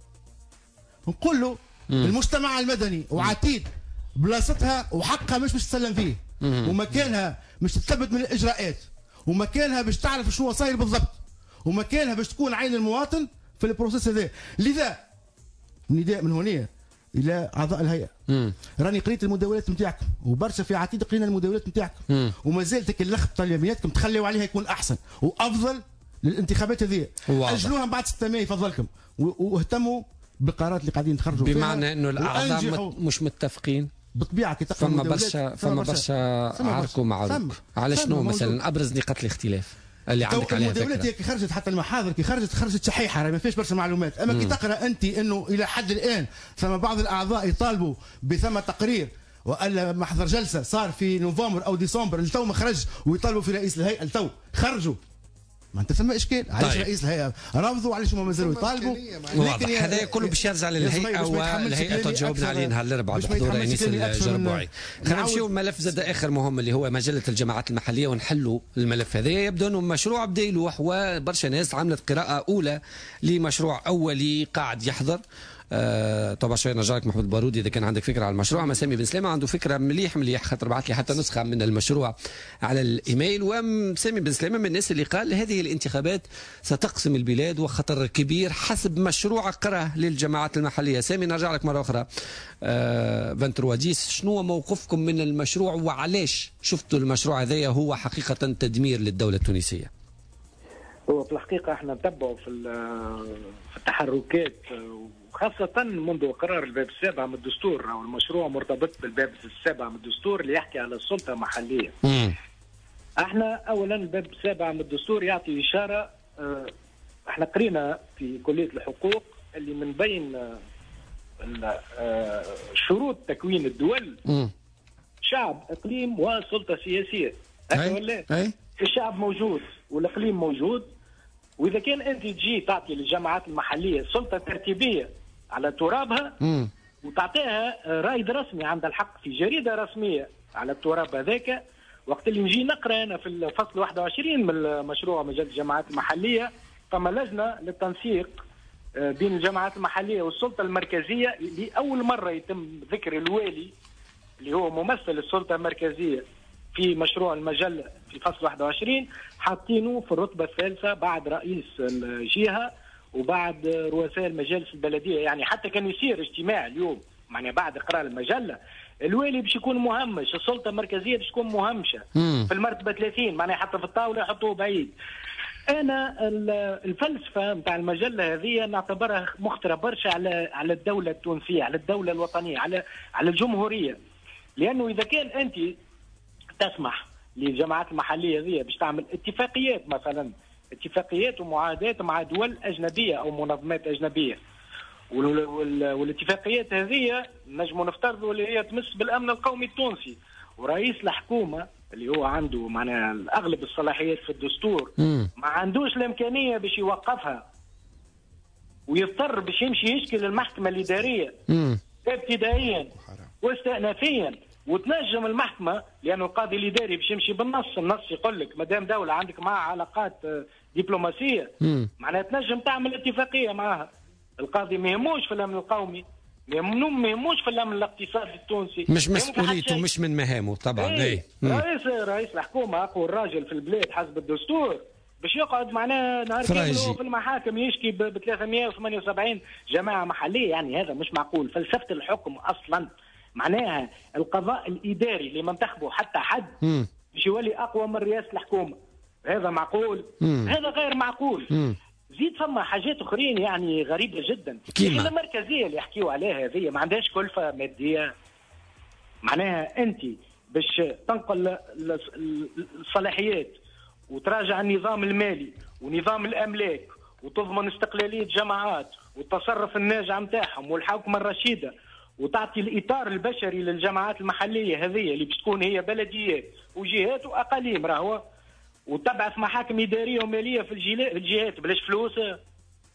نقول له مم. المجتمع المدني وعتيد بلاصتها وحقها مش باش تسلم فيه، مم. ومكانها مش تثبت من الاجراءات، ومكانها باش تعرف شنو صاير بالضبط، ومكانها باش تكون عين المواطن في البروسيس هذا. لذا نداء من هنا الى اعضاء الهيئه. مم. راني قريت المداولات نتاعكم وبرشا في عتيد قرينا المداولات نتاعكم، وما زالت اللخبطه اللي بيناتكم تخليوا عليها يكون احسن وافضل للانتخابات هذه. اجلوها من بعد ستة ماي فضلكم، واهتموا بالقرارات اللي قاعدين تخرجوا فيها. بمعنى انه الاعضاء مش متفقين بالطبيعه كي تقرا فما برشا فما برشا عرك ومعروك. على شنو مثلا ابرز نقاط الاختلاف اللي عندك عليها فكره؟ المداولات كي خرجت حتى المحاضر كي خرجت خرجت شحيحه ما فيش برشا معلومات. اما كي تقرا انت انه الى حد الان ثم بعض الاعضاء يطالبوا بثم تقرير والا محضر جلسه صار في نوفمبر او ديسمبر التو ما خرج ويطالبوا في رئيس الهيئه التو خرجوا. ما انت ثم اشكال علاش طيب. رئيس الهيئه رفضوا علاش هما مازالوا يطالبوا. واضح هذا كله باش يرجع للهيئه والهيئه تجاوبنا عليه نهار الاربعاء بحضور انيس الجربوعي. خلينا نمشيو الملف زاد اخر مهم اللي هو مجله الجماعات المحليه ونحلوا الملف هذا. يبدو انه مشروع بدا يلوح وبرشا ناس عملت قراءه اولى لمشروع اولي قاعد يحضر. آه طبعا شويه نرجعك محمود البارودي اذا كان عندك فكره على المشروع. مسامي بن سلامه عنده فكره مليح مليح خاطر بعث لي حتى نسخه من المشروع على الايميل. ومسامي بن سلامه من الناس اللي قال هذه الانتخابات ستقسم البلاد وخطر كبير حسب مشروع قراه للجماعات المحليه. سامي نرجع لك مره اخرى. آه فانتروا ديس شنو موقفكم من المشروع وعلاش شفتوا المشروع هذايا هو حقيقه تدمير للدوله التونسيه؟ هو في الحقيقه احنا نتبعوا في في التحركات خاصة منذ قرار الباب السابع من الدستور، أو المشروع مرتبط بالباب السابع من الدستور اللي يحكي على السلطة المحلية. مم. احنا أولا الباب السابع من الدستور يعطي إشارة. اه احنا قرينا في كلية الحقوق اللي من بين اه شروط تكوين الدول مم. شعب، إقليم وسلطة سياسية. أي. ولا؟ أي. الشعب موجود والإقليم موجود، وإذا كان أنت تجي تعطي للجماعات المحلية سلطة ترتيبية على ترابها مم. وتعطيها رايد رسمي عندها الحق في جريدة رسمية على التراب هذاك، وقت اللي نجي نقرأ أنا في الفصل واحد وعشرين من مشروع مجلة الجماعات المحلية فما لجنة للتنسيق بين الجماعات المحلية والسلطة المركزية لأول مرة يتم ذكر الوالي اللي هو ممثل السلطة المركزية في مشروع المجلة في فصل واحد وعشرين، حاطينه في الرتبة الثالثة بعد رئيس الجهة وبعد رؤساء المجالس البلدية. يعني حتى كان يصير اجتماع اليوم معنى بعد إقرار المجلة الوالي باش يكون مهمش، السلطة المركزية باش تكون مهمشة مم. في المرتبة ثلاثين معنى حتى في الطاولة يحطوه بعيد. أنا الفلسفة نتاع المجلة هذه نعتبرها مخطرة برشا على على الدولة التونسية، على الدولة الوطنية، على على الجمهورية. لأنه إذا كان أنت تسمح للجماعات المحلية هذه باش تعمل اتفاقيات، مثلا اتفاقيات ومعاهدات مع دول أجنبية أو منظمات أجنبية، والاتفاقيات هذه نجم نفترض اللي هي تمس بالأمن القومي التونسي، ورئيس الحكومة اللي هو عنده معناها أغلب الصلاحيات في الدستور م. ما عندوش الإمكانية باش يوقفها، ويضطر باش يمشي يشكي للمحكمة الإدارية م. ابتدائيا واستئنافيا، وتنجم المحكمة لأنه القاضي الإداري باش يمشي بالنص، النص يقول لك مادام دولة عندك معها علاقات دبلوماسية معناها تنجم تعمل اتفاقية معها. القاضي ما يهموش في الأمن القومي، ما يهموش في الأمن الاقتصادي التونسي، مش مسؤوليته مش من مهامه طبعا. ايه رئيس رئيس الحكومة أقوى الراجل في البلاد حسب الدستور باش يقعد معناه نهار كامل في المحاكم يشكي ب ثلاثمئة وثمانية وسبعين جماعة محلية. يعني هذا مش معقول. فلسفة الحكم أصلا معناها القضاء الإداري اللي منتخبه حتى حد باش يولي أقوى من رئاسة الحكومة. هذا معقول؟ مم. هذا غير معقول. مم. زيد فما حاجات أخرين يعني غريبة جدا. كيما المركزية اللي يحكيوا عليها هذه ما عندهاش كلفة مادية. معناها أنت باش تنقل الصلاحيات وتراجع النظام المالي ونظام الأملاك وتضمن استقلالية جماعات والتصرف الناجع متاعهم والحوكمة الرشيدة، وتعطي الإطار البشري للجماعات المحلية هذه اللي باش تكون هي بلديات وجهات وأقاليم راهو، وتبعث محاكم إدارية ومالية في الجهات بلاش فلوس.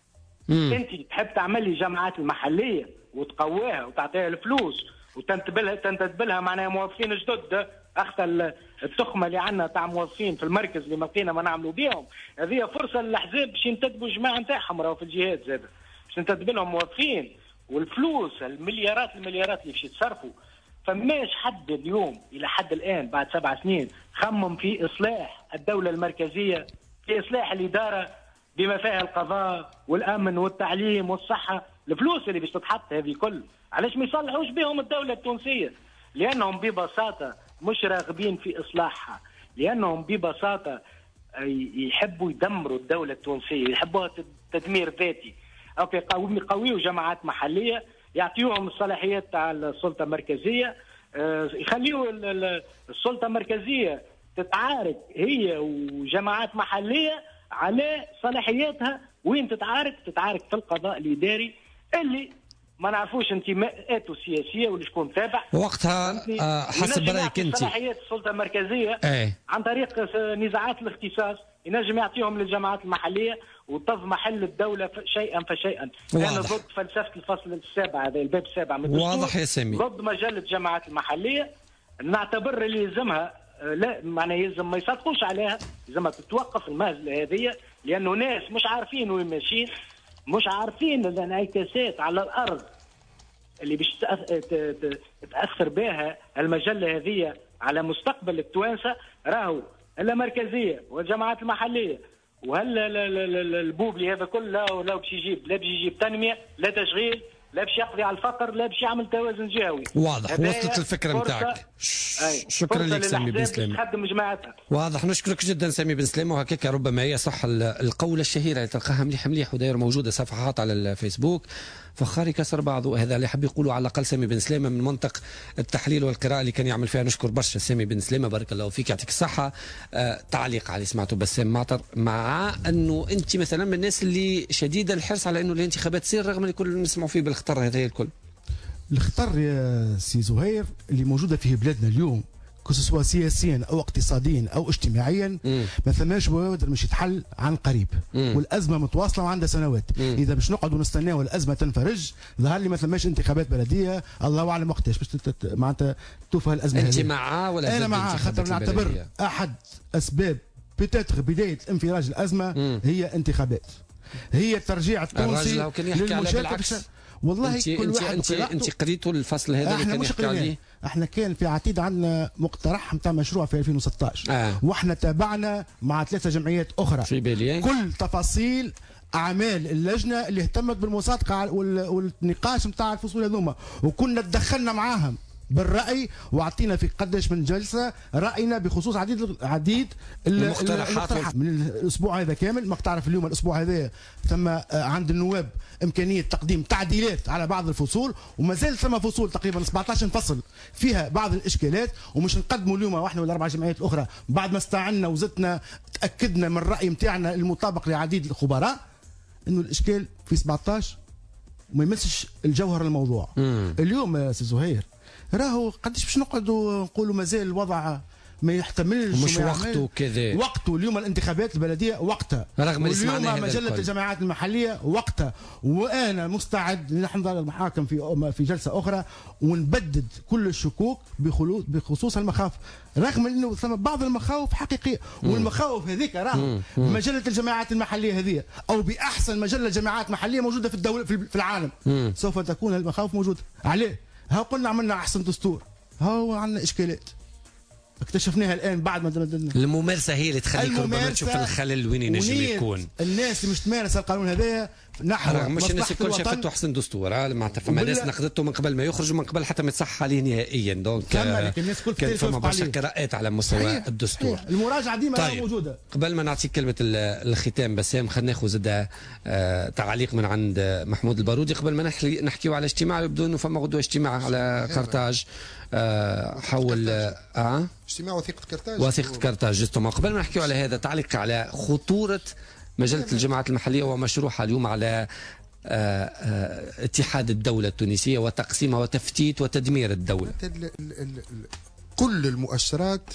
انت تحب تعمل لي جماعات المحليه وتقويها وتعطيها الفلوس وتنتبلها تنتبلها معناها موظفين جدد، اخت التخمه اللي عندنا تاع موظفين في المركز اللي ما لقينا ما نعملوا بيهم، هذه فرصه للاحزاب باش ينتدبوا الجماعه نتاعهم راهو في الجهات زاده باش ننتدب لهم موظفين، والفلوس المليارات المليارات اللي باش يتصرفوا. فماش حد اليوم الى حد الان بعد سبع سنين خمم في اصلاح الدوله المركزيه، في اصلاح الاداره بما فيها القضاء والامن والتعليم والصحه. الفلوس اللي باش تتحط هذه كل علاش ما يصلحوش بهم الدوله التونسيه؟ لانهم ببساطه مش راغبين في اصلاحها، لانهم ببساطه يحبوا يدمروا الدوله التونسيه، يحبوها تدمير ذاتي. اوكي يقويوا جماعات محليه، يعطيوهم الصلاحيات تاع السلطه المركزيه، يخليوا السلطه المركزيه تتعارك هي وجماعات محليه على صلاحياتها. وين تتعارك؟ تتعارك في القضاء الاداري اللي ما نعرفوش انتماءاته السياسيه ولا شكون تابع. وقتها آه حسب رايك انت صلاحيات السلطه المركزيه ايه؟ عن طريق نزاعات الاختصاص ينجم يعطيهم للجماعات المحليه وتضمح حل الدوله شيئا فشيئا. انا ضد فلسفه الفصل السابع هذا الباب السابع من الدستور. واضح يا سامي. ضد مجله الجماعات المحليه، نعتبر اللي يلزمها لا معناها يلزم ما يصدقوش عليها، يلزمها تتوقف المهزله هذه، لانه ناس مش عارفين وين ماشيين، مش عارفين الانعكاسات على الارض اللي باش تاثر بها المجله هذه على مستقبل التوانسه. راهو اللامركزيه والجماعات المحليه وهل البوبلي هذا كله لا باش يجيب لا باش يجيب تنميه لا تشغيل لا باش يقضي على الفقر لا باش يعمل توازن جهوي. واضح وصلت الفكره نتاعك. شكرا لك سامي بن سليم. تخدم جماعتها. واضح، نشكرك جدا سامي بن سليم. وهكاك ربما هي صح القوله الشهيره اللي تلقاها مليح مليح وداير موجوده صفحات على الفيسبوك، فخاري كسر بعضه. هذا اللي حب يقولوا على الاقل سامي بن سليم من منطق التحليل والقراءه اللي كان يعمل فيها. نشكر برشا سامي بن سليم، بارك الله فيك يعطيك الصحه. آه تعليق على اللي سمعته بسام معطر، مع انه انت مثلا من الناس اللي شديده الحرص على انه الانتخابات تصير رغم اللي كل نسمعوا فيه بالخطر هذا الكل. الخطر يا سي زهير اللي موجوده في بلادنا اليوم سواء سياسيا او اقتصاديا او اجتماعيا مم. ما ثماش بوادر مش يتحل عن قريب، مم. والازمه متواصله وعندها سنوات. مم. اذا باش نقعدوا نستناو الازمه تنفرج ظهر لي ما ثماش انتخابات بلديه، الله اعلم وقتاش باش معناتها توفى الازمه. انت معاه ولا انا معاه؟ خاطر نعتبر احد اسباب بتاتر بدايه انفراج الازمه مم. هي انتخابات، هي الترجيع التونسي للمشاركه. والله انت كل انت واحد انت, انت قريتوا الفصل هذا اللي كان يحكي عليه؟ احنا كان في عتيد عندنا مقترح نتاع مشروع في ألفين وستة عشر آه. واحنا تابعنا مع ثلاثه جمعيات اخرى في بالي كل تفاصيل اعمال اللجنه اللي اهتمت بالمصادقه والنقاش نتاع الفصول هذوما، وكنا تدخلنا معاهم بالراي واعطينا في قداش من جلسه راينا بخصوص عديد عديد المقترحات من الاسبوع هذا كامل. ما تعرف اليوم الاسبوع هذا ثم عند النواب امكانيه تقديم تعديلات على بعض الفصول، وما زال ثم فصول تقريبا سبعطاش فصل فيها بعض الاشكالات، ومش نقدموا اليوم واحنا ولا اربع جمعيات الاخرى بعد ما استعنا وزدنا تاكدنا من الراي نتاعنا المطابق لعديد الخبراء انه الاشكال في سبعطاش وما يمسش الجوهر الموضوع. مم. اليوم يا سي زهير راهو قداش باش نقعدوا نقولوا مازال الوضع ما يحتملش مش وقته كذا، وقته اليوم الانتخابات البلديه وقتها، رغم اليوم مجله الجماعات المحليه وقتها. وانا مستعد نحضر المحاكم في في جلسه اخرى ونبدد كل الشكوك بخصوص المخاوف، رغم انه ثم بعض المخاوف حقيقيه. والمخاوف هذيك راهو مجله الجماعات المحليه هذه او باحسن مجله جماعات محليه موجوده في الدوله في العالم مم. سوف تكون المخاوف موجوده. عليه ها قلنا عملنا احسن دستور، ها عندنا اشكالات اكتشفناها الان بعد ما دلنا. الممارسه هي اللي تخليك ربما تشوف الخلل وين ينجم يكون. الناس اللي مش تمارس القانون هذايا نحو مش الناس الكل شافتوا احسن دستور، معناتها فما ناس نقدته من قبل ما يخرج ومن قبل حتى ما يتصح عليه نهائيا. دونك الناس كل كان فما برشا قراءات على مستوى صحيح. الدستور صحيح. المراجعه ديما طيب. موجوده. قبل ما نعطيك كلمه الختام بسام، خلينا ناخذ زاد آه تعليق من عند محمود البارودي قبل ما نحكي نحكيو على اجتماع يبدو انه فما غدوه اجتماع على قرطاج آه حول اه اجتماع وثيقه قرطاج وثيقه قرطاج جستوما. قبل ما نحكيو على هذا تعليق على خطوره مجله الجماعات المحليه ومشروعها اليوم على آه آه اتحاد الدوله التونسيه وتقسيمها وتفتيت وتدمير الدوله. كل المؤشرات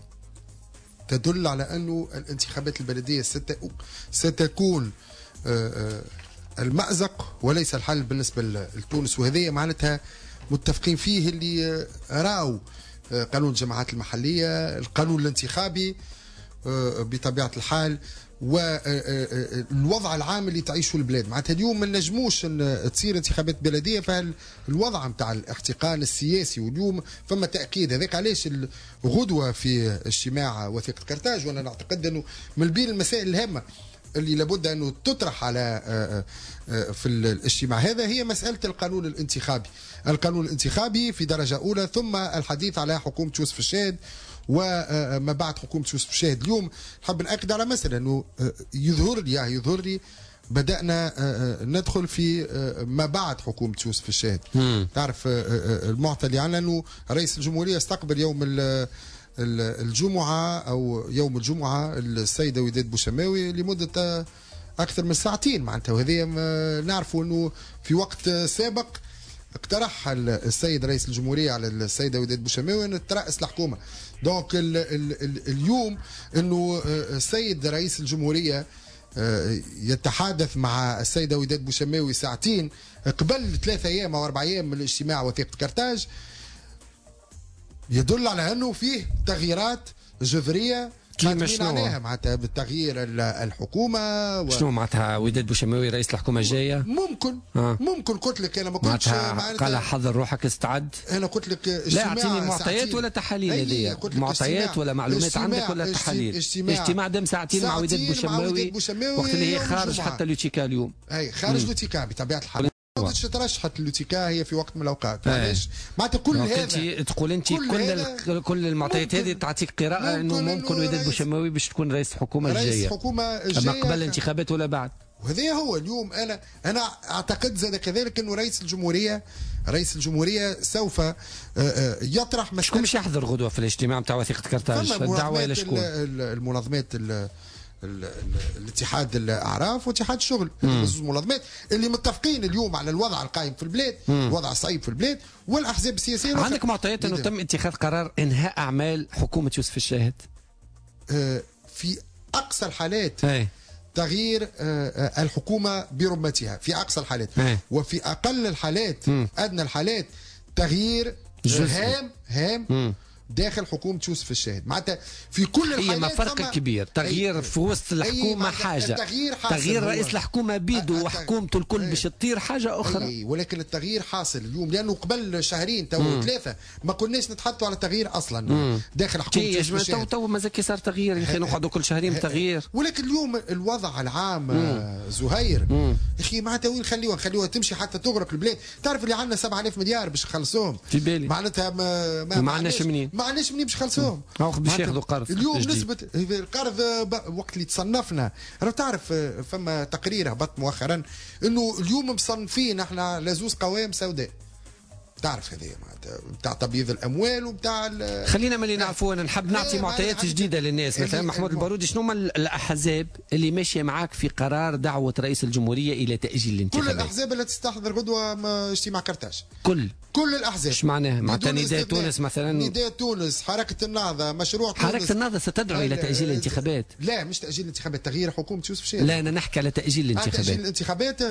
تدل على انه الانتخابات البلديه ستكون المأزق وليس الحل بالنسبة لتونس، وهذه معناتها متفقين فيه اللي راو قانون الجماعات المحلية، القانون الانتخابي بطبيعة الحال، والوضع العام اللي تعيشه البلاد. معناتها اليوم ما نجموش ان تصير انتخابات بلديه فالوضع نتاع الاحتقان السياسي، واليوم فما تاكيد هذاك. علاش الغدوه في اجتماع وثيقه كرتاج، وانا نعتقد انه من بين المسائل الهامه اللي لابد انه تطرح على في الاجتماع هذا هي مساله القانون الانتخابي. القانون الانتخابي في درجه اولى، ثم الحديث على حكومه يوسف الشاهد وما بعد حكومة يوسف الشاهد. اليوم نحب نأكد على مسألة أنه يظهر لي يظهر لي بدأنا ندخل في ما بعد حكومة يوسف الشاهد. تعرف المعطى اللي عنا أنه رئيس الجمهورية استقبل يوم الجمعة أو يوم الجمعة السيدة وداد بوشماوي لمدة أكثر من ساعتين معناتها، وهذه نعرفوا أنه في وقت سابق اقترح السيد رئيس الجمهورية على السيدة وداد بوشماوي أن ترأس الحكومة. دونك ال ال ال اليوم أنه السيد رئيس الجمهورية يتحدث مع السيدة وداد بوشماوي ساعتين قبل ثلاثة أيام أو أربع أيام من الاجتماع وثيقة كرتاج، يدل على أنه فيه تغييرات جذرية. كيما شنو معناتها بالتغيير الحكومه و... شنو معناتها وداد بوشماوي رئيس الحكومه الجايه؟ ممكن آه. ممكن قلت لك انا ما قلتش معناتها قال حضر روحك استعد. انا قلت لك لا اعطيني معطيات ولا تحاليل هذه، معطيات ولا معلومات عندك ولا تحاليل. اجتماع, اجتماع دام ساعتين مع وداد بوشماوي وقت اللي هي خارج حتى لوتيكا اليوم. اي خارج لوتيكا بطبيعه الحال. كنتش ترشحت اللوتيكا هي في وقت من الاوقات. علاش؟ معناتها كل هذا تقول انت كل كل المعطيات هذه تعطيك قراءه انه ممكن وداد بوشماوي باش تكون رئيس الحكومه الجايه. رئيس الحكومه الجايه اما قبل الانتخابات ولا بعد. وهذا هو اليوم انا انا اعتقد زاد كذلك انه رئيس الجمهوريه رئيس الجمهوريه سوف يطرح مسألة. شكون باش يحضر غدوه في الاجتماع نتاع وثيقه كرتاج؟ الدعوه الى شكون؟ المنظمات الاتحاد الاعراف واتحاد الشغل، زوج منظمات اللي متفقين اليوم على الوضع القائم في البلاد، الوضع الصعيب في البلاد، والاحزاب السياسيه. عندك معطيات انه تم اتخاذ قرار انهاء اعمال حكومه يوسف الشاهد؟ آه في اقصى الحالات هي. تغيير آه الحكومه برمتها في اقصى الحالات، هي. وفي اقل الحالات م. ادنى الحالات تغيير هام هام م. داخل حكومة يوسف الشاهد. معناتها في كل الحالات هي ما فرق كبير. تغيير أي في وسط الحكومة حاجة، تغيير, تغيير رئيس الحكومة بيدو وحكومته الكل باش تطير حاجة أخرى. أي ولكن التغيير حاصل اليوم، لأنه قبل شهرين تو ثلاثة ما كناش نتحدثوا على تغيير أصلا مم. داخل حكومة يوسف الشاهد. تو تو مازال صار تغيير يا أخي، نقعدوا كل شهرين بتغيير. ولكن اليوم الوضع العام مم. زهير يا أخي معناتها وين نخليوها نخليوها تمشي حتى تغرق البلاد. تعرف اللي عندنا سبعة آلاف مليار باش نخلصوهم في بالي، معناتها ما ما عندناش منين ما عندناش منين باش نخلصوهم. باش ياخذوا قرض. اليوم نسبة القرض وقت اللي تصنفنا، راه تعرف فما تقرير هبط مؤخرا انه اليوم مصنفين احنا لزوز قوائم سوداء. تعرف هذه معناتها نتاع تبييض الاموال ونتاع. خلينا من اللي نعرفوه، انا نحب نعطي معطيات جديده للناس. مثلا محمود البارودي، شنو هما الاحزاب اللي ماشيه معاك في قرار دعوه رئيس الجمهوريه الى تاجيل الانتخابات؟ كل الاحزاب التي تستحضر غدوه اجتماع كرتاج. كل كل الاحزاب. ايش معناها؟ معناتها نداء تونس مثلا، نداء تونس، حركه النهضه، مشروع تونس. حركه النهضه ستدعو الى تاجيل الانتخابات. لا مش تاجيل الانتخابات، تغيير حكومه يوسف الشاهد. لا انا نحكي على تاجيل الانتخابات. تاجيل الانتخابات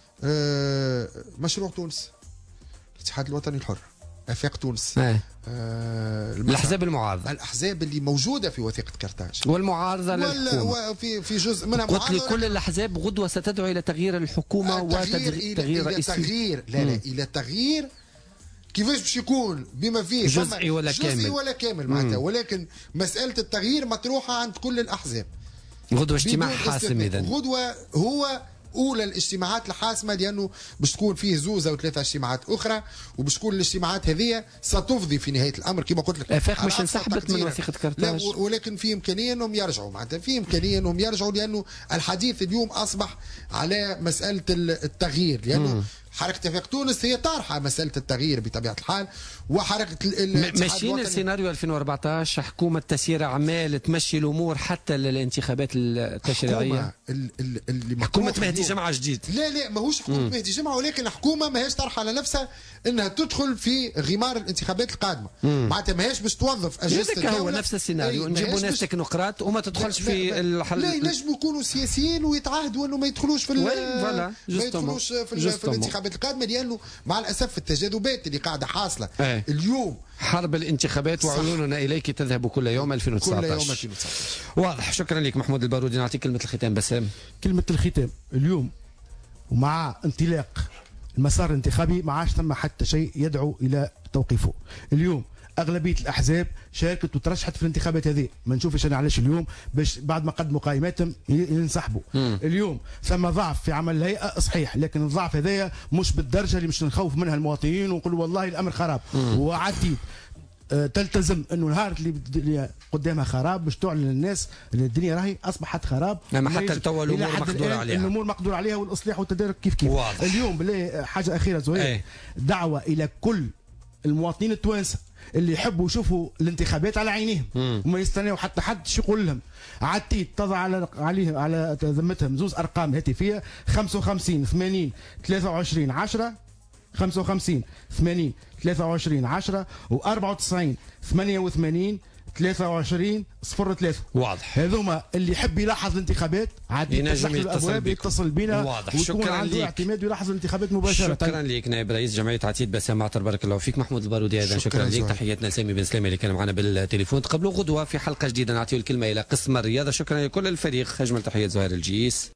آه مشروع تونس، الاتحاد الوطني الحر، افاق تونس، آه. آه الاحزاب المعارضه، الاحزاب اللي موجوده في وثيقه كرتاج والمعارضه للحكومه، في في جزء منها قلت لي كل الاحزاب غدوه ستدعو الى تغيير الحكومه وتغيير رئيس تغيير لا لا الى تغيير كيفاش باش يكون بما فيه جزئي ولا جزئي كامل، جزئي ولا كامل معناتها، ولكن مساله التغيير مطروحه عند كل الاحزاب. غدوه اجتماع حاسم اذا غدوه هو اولى الاجتماعات الحاسمه، لانه باش تكون فيه زوز او ثلاثه اجتماعات اخرى، وباش تكون الاجتماعات هذه ستفضي في نهايه الامر كما قلت لك. افاق مش انسحبت من وثيقه كرتاج، لا ولكن في امكانيه انهم يرجعوا، معناتها في امكانيه انهم يرجعوا، لانه الحديث اليوم اصبح على مساله التغيير، لانه مم. حركه اتفاق تونس هي طارحه مساله التغيير بطبيعه الحال، وحركه ماشيين السيناريو ألفين وأربعطاش حكومه تسيير اعمال تمشي الامور حتى للانتخابات التشريعيه. اللي حكومه مهدي جمعه جديد. لا لا ماهوش حكومه مهدي جمعه، ولكن حكومه ماهيش طارحه على نفسها انها تدخل في غمار الانتخابات القادمه، معناتها ماهيش باش توظف اجهزه الدوله. هو نفس السيناريو، نجيبوا ناس تكنوقراط وما تدخلش في الحل. لا ينجموا يكونوا سياسيين ويتعاهدوا انه ما يدخلوش في ما يدخلوش في, في الانتخابات القادمه، لانه مع الاسف التجاذبات اللي قاعده حاصله ايه. اليوم حرب الانتخابات وعيوننا اليك تذهب كل يوم ألفين وتسعطاش. كل يوم ألفين وتسعطاش. واضح. شكرا لك محمود البارودي. نعطيك كلمه الختام بسام. كلمه الختام اليوم ومع انطلاق المسار الانتخابي ما عادش ثم حتى شيء يدعو الى توقيفه. اليوم اغلبيه الاحزاب شاركت وترشحت في الانتخابات هذه، ما نشوفش انا علاش اليوم باش بعد ما قدموا قائماتهم ينسحبوا. اليوم ثم ضعف في عمل الهيئه صحيح، لكن الضعف هذايا مش بالدرجه اللي مش نخوف منها المواطنين ونقولوا والله الامر خراب. وعديت تلتزم انه نهار اللي قدامها خراب باش تعلن للناس ان الدنيا راهي اصبحت خراب. ما حتى توا الامور مقدور عليها، الامور مقدور عليها والاصلاح والتدارك كيف كيف. واضح. اليوم بالله حاجه اخيره زهير، ايه. دعوه الى كل المواطنين التوانسه اللي يحبوا يشوفوا الانتخابات على عينيهم وما يستناو حتى حد شو يقول لهم. عديت تضع على عليه على ذمتهم زوز ارقام هاتفيه خمسة وخمسين ثمانين ثلاثة وعشرين عشرة خمسة وخمسين ثمانين ثلاثة وعشرين عشرة وأربعة وتسعين ثمانية وثمانين ثلاثة وعشرين صفر ثلاثة. واضح. هذوما اللي يحب يلاحظ الانتخابات عادي ينجم يتصل يتصل بنا. واضح. ويكون شكرا عنده ليك. اعتماد ويلاحظ الانتخابات مباشره. شكرا لك نائب رئيس جمعيه عتيد بسام معطر. بارك الله فيك. محمود البارودي ايضا شكرا, شكرا لك. تحياتنا لسامي بن سلامه اللي كان معنا بالتليفون. تقبلوا غدوه في حلقه جديده نعطيه الكلمه الى قسم الرياضه. شكرا لكل الفريق. اجمل تحيات زهير الجيس.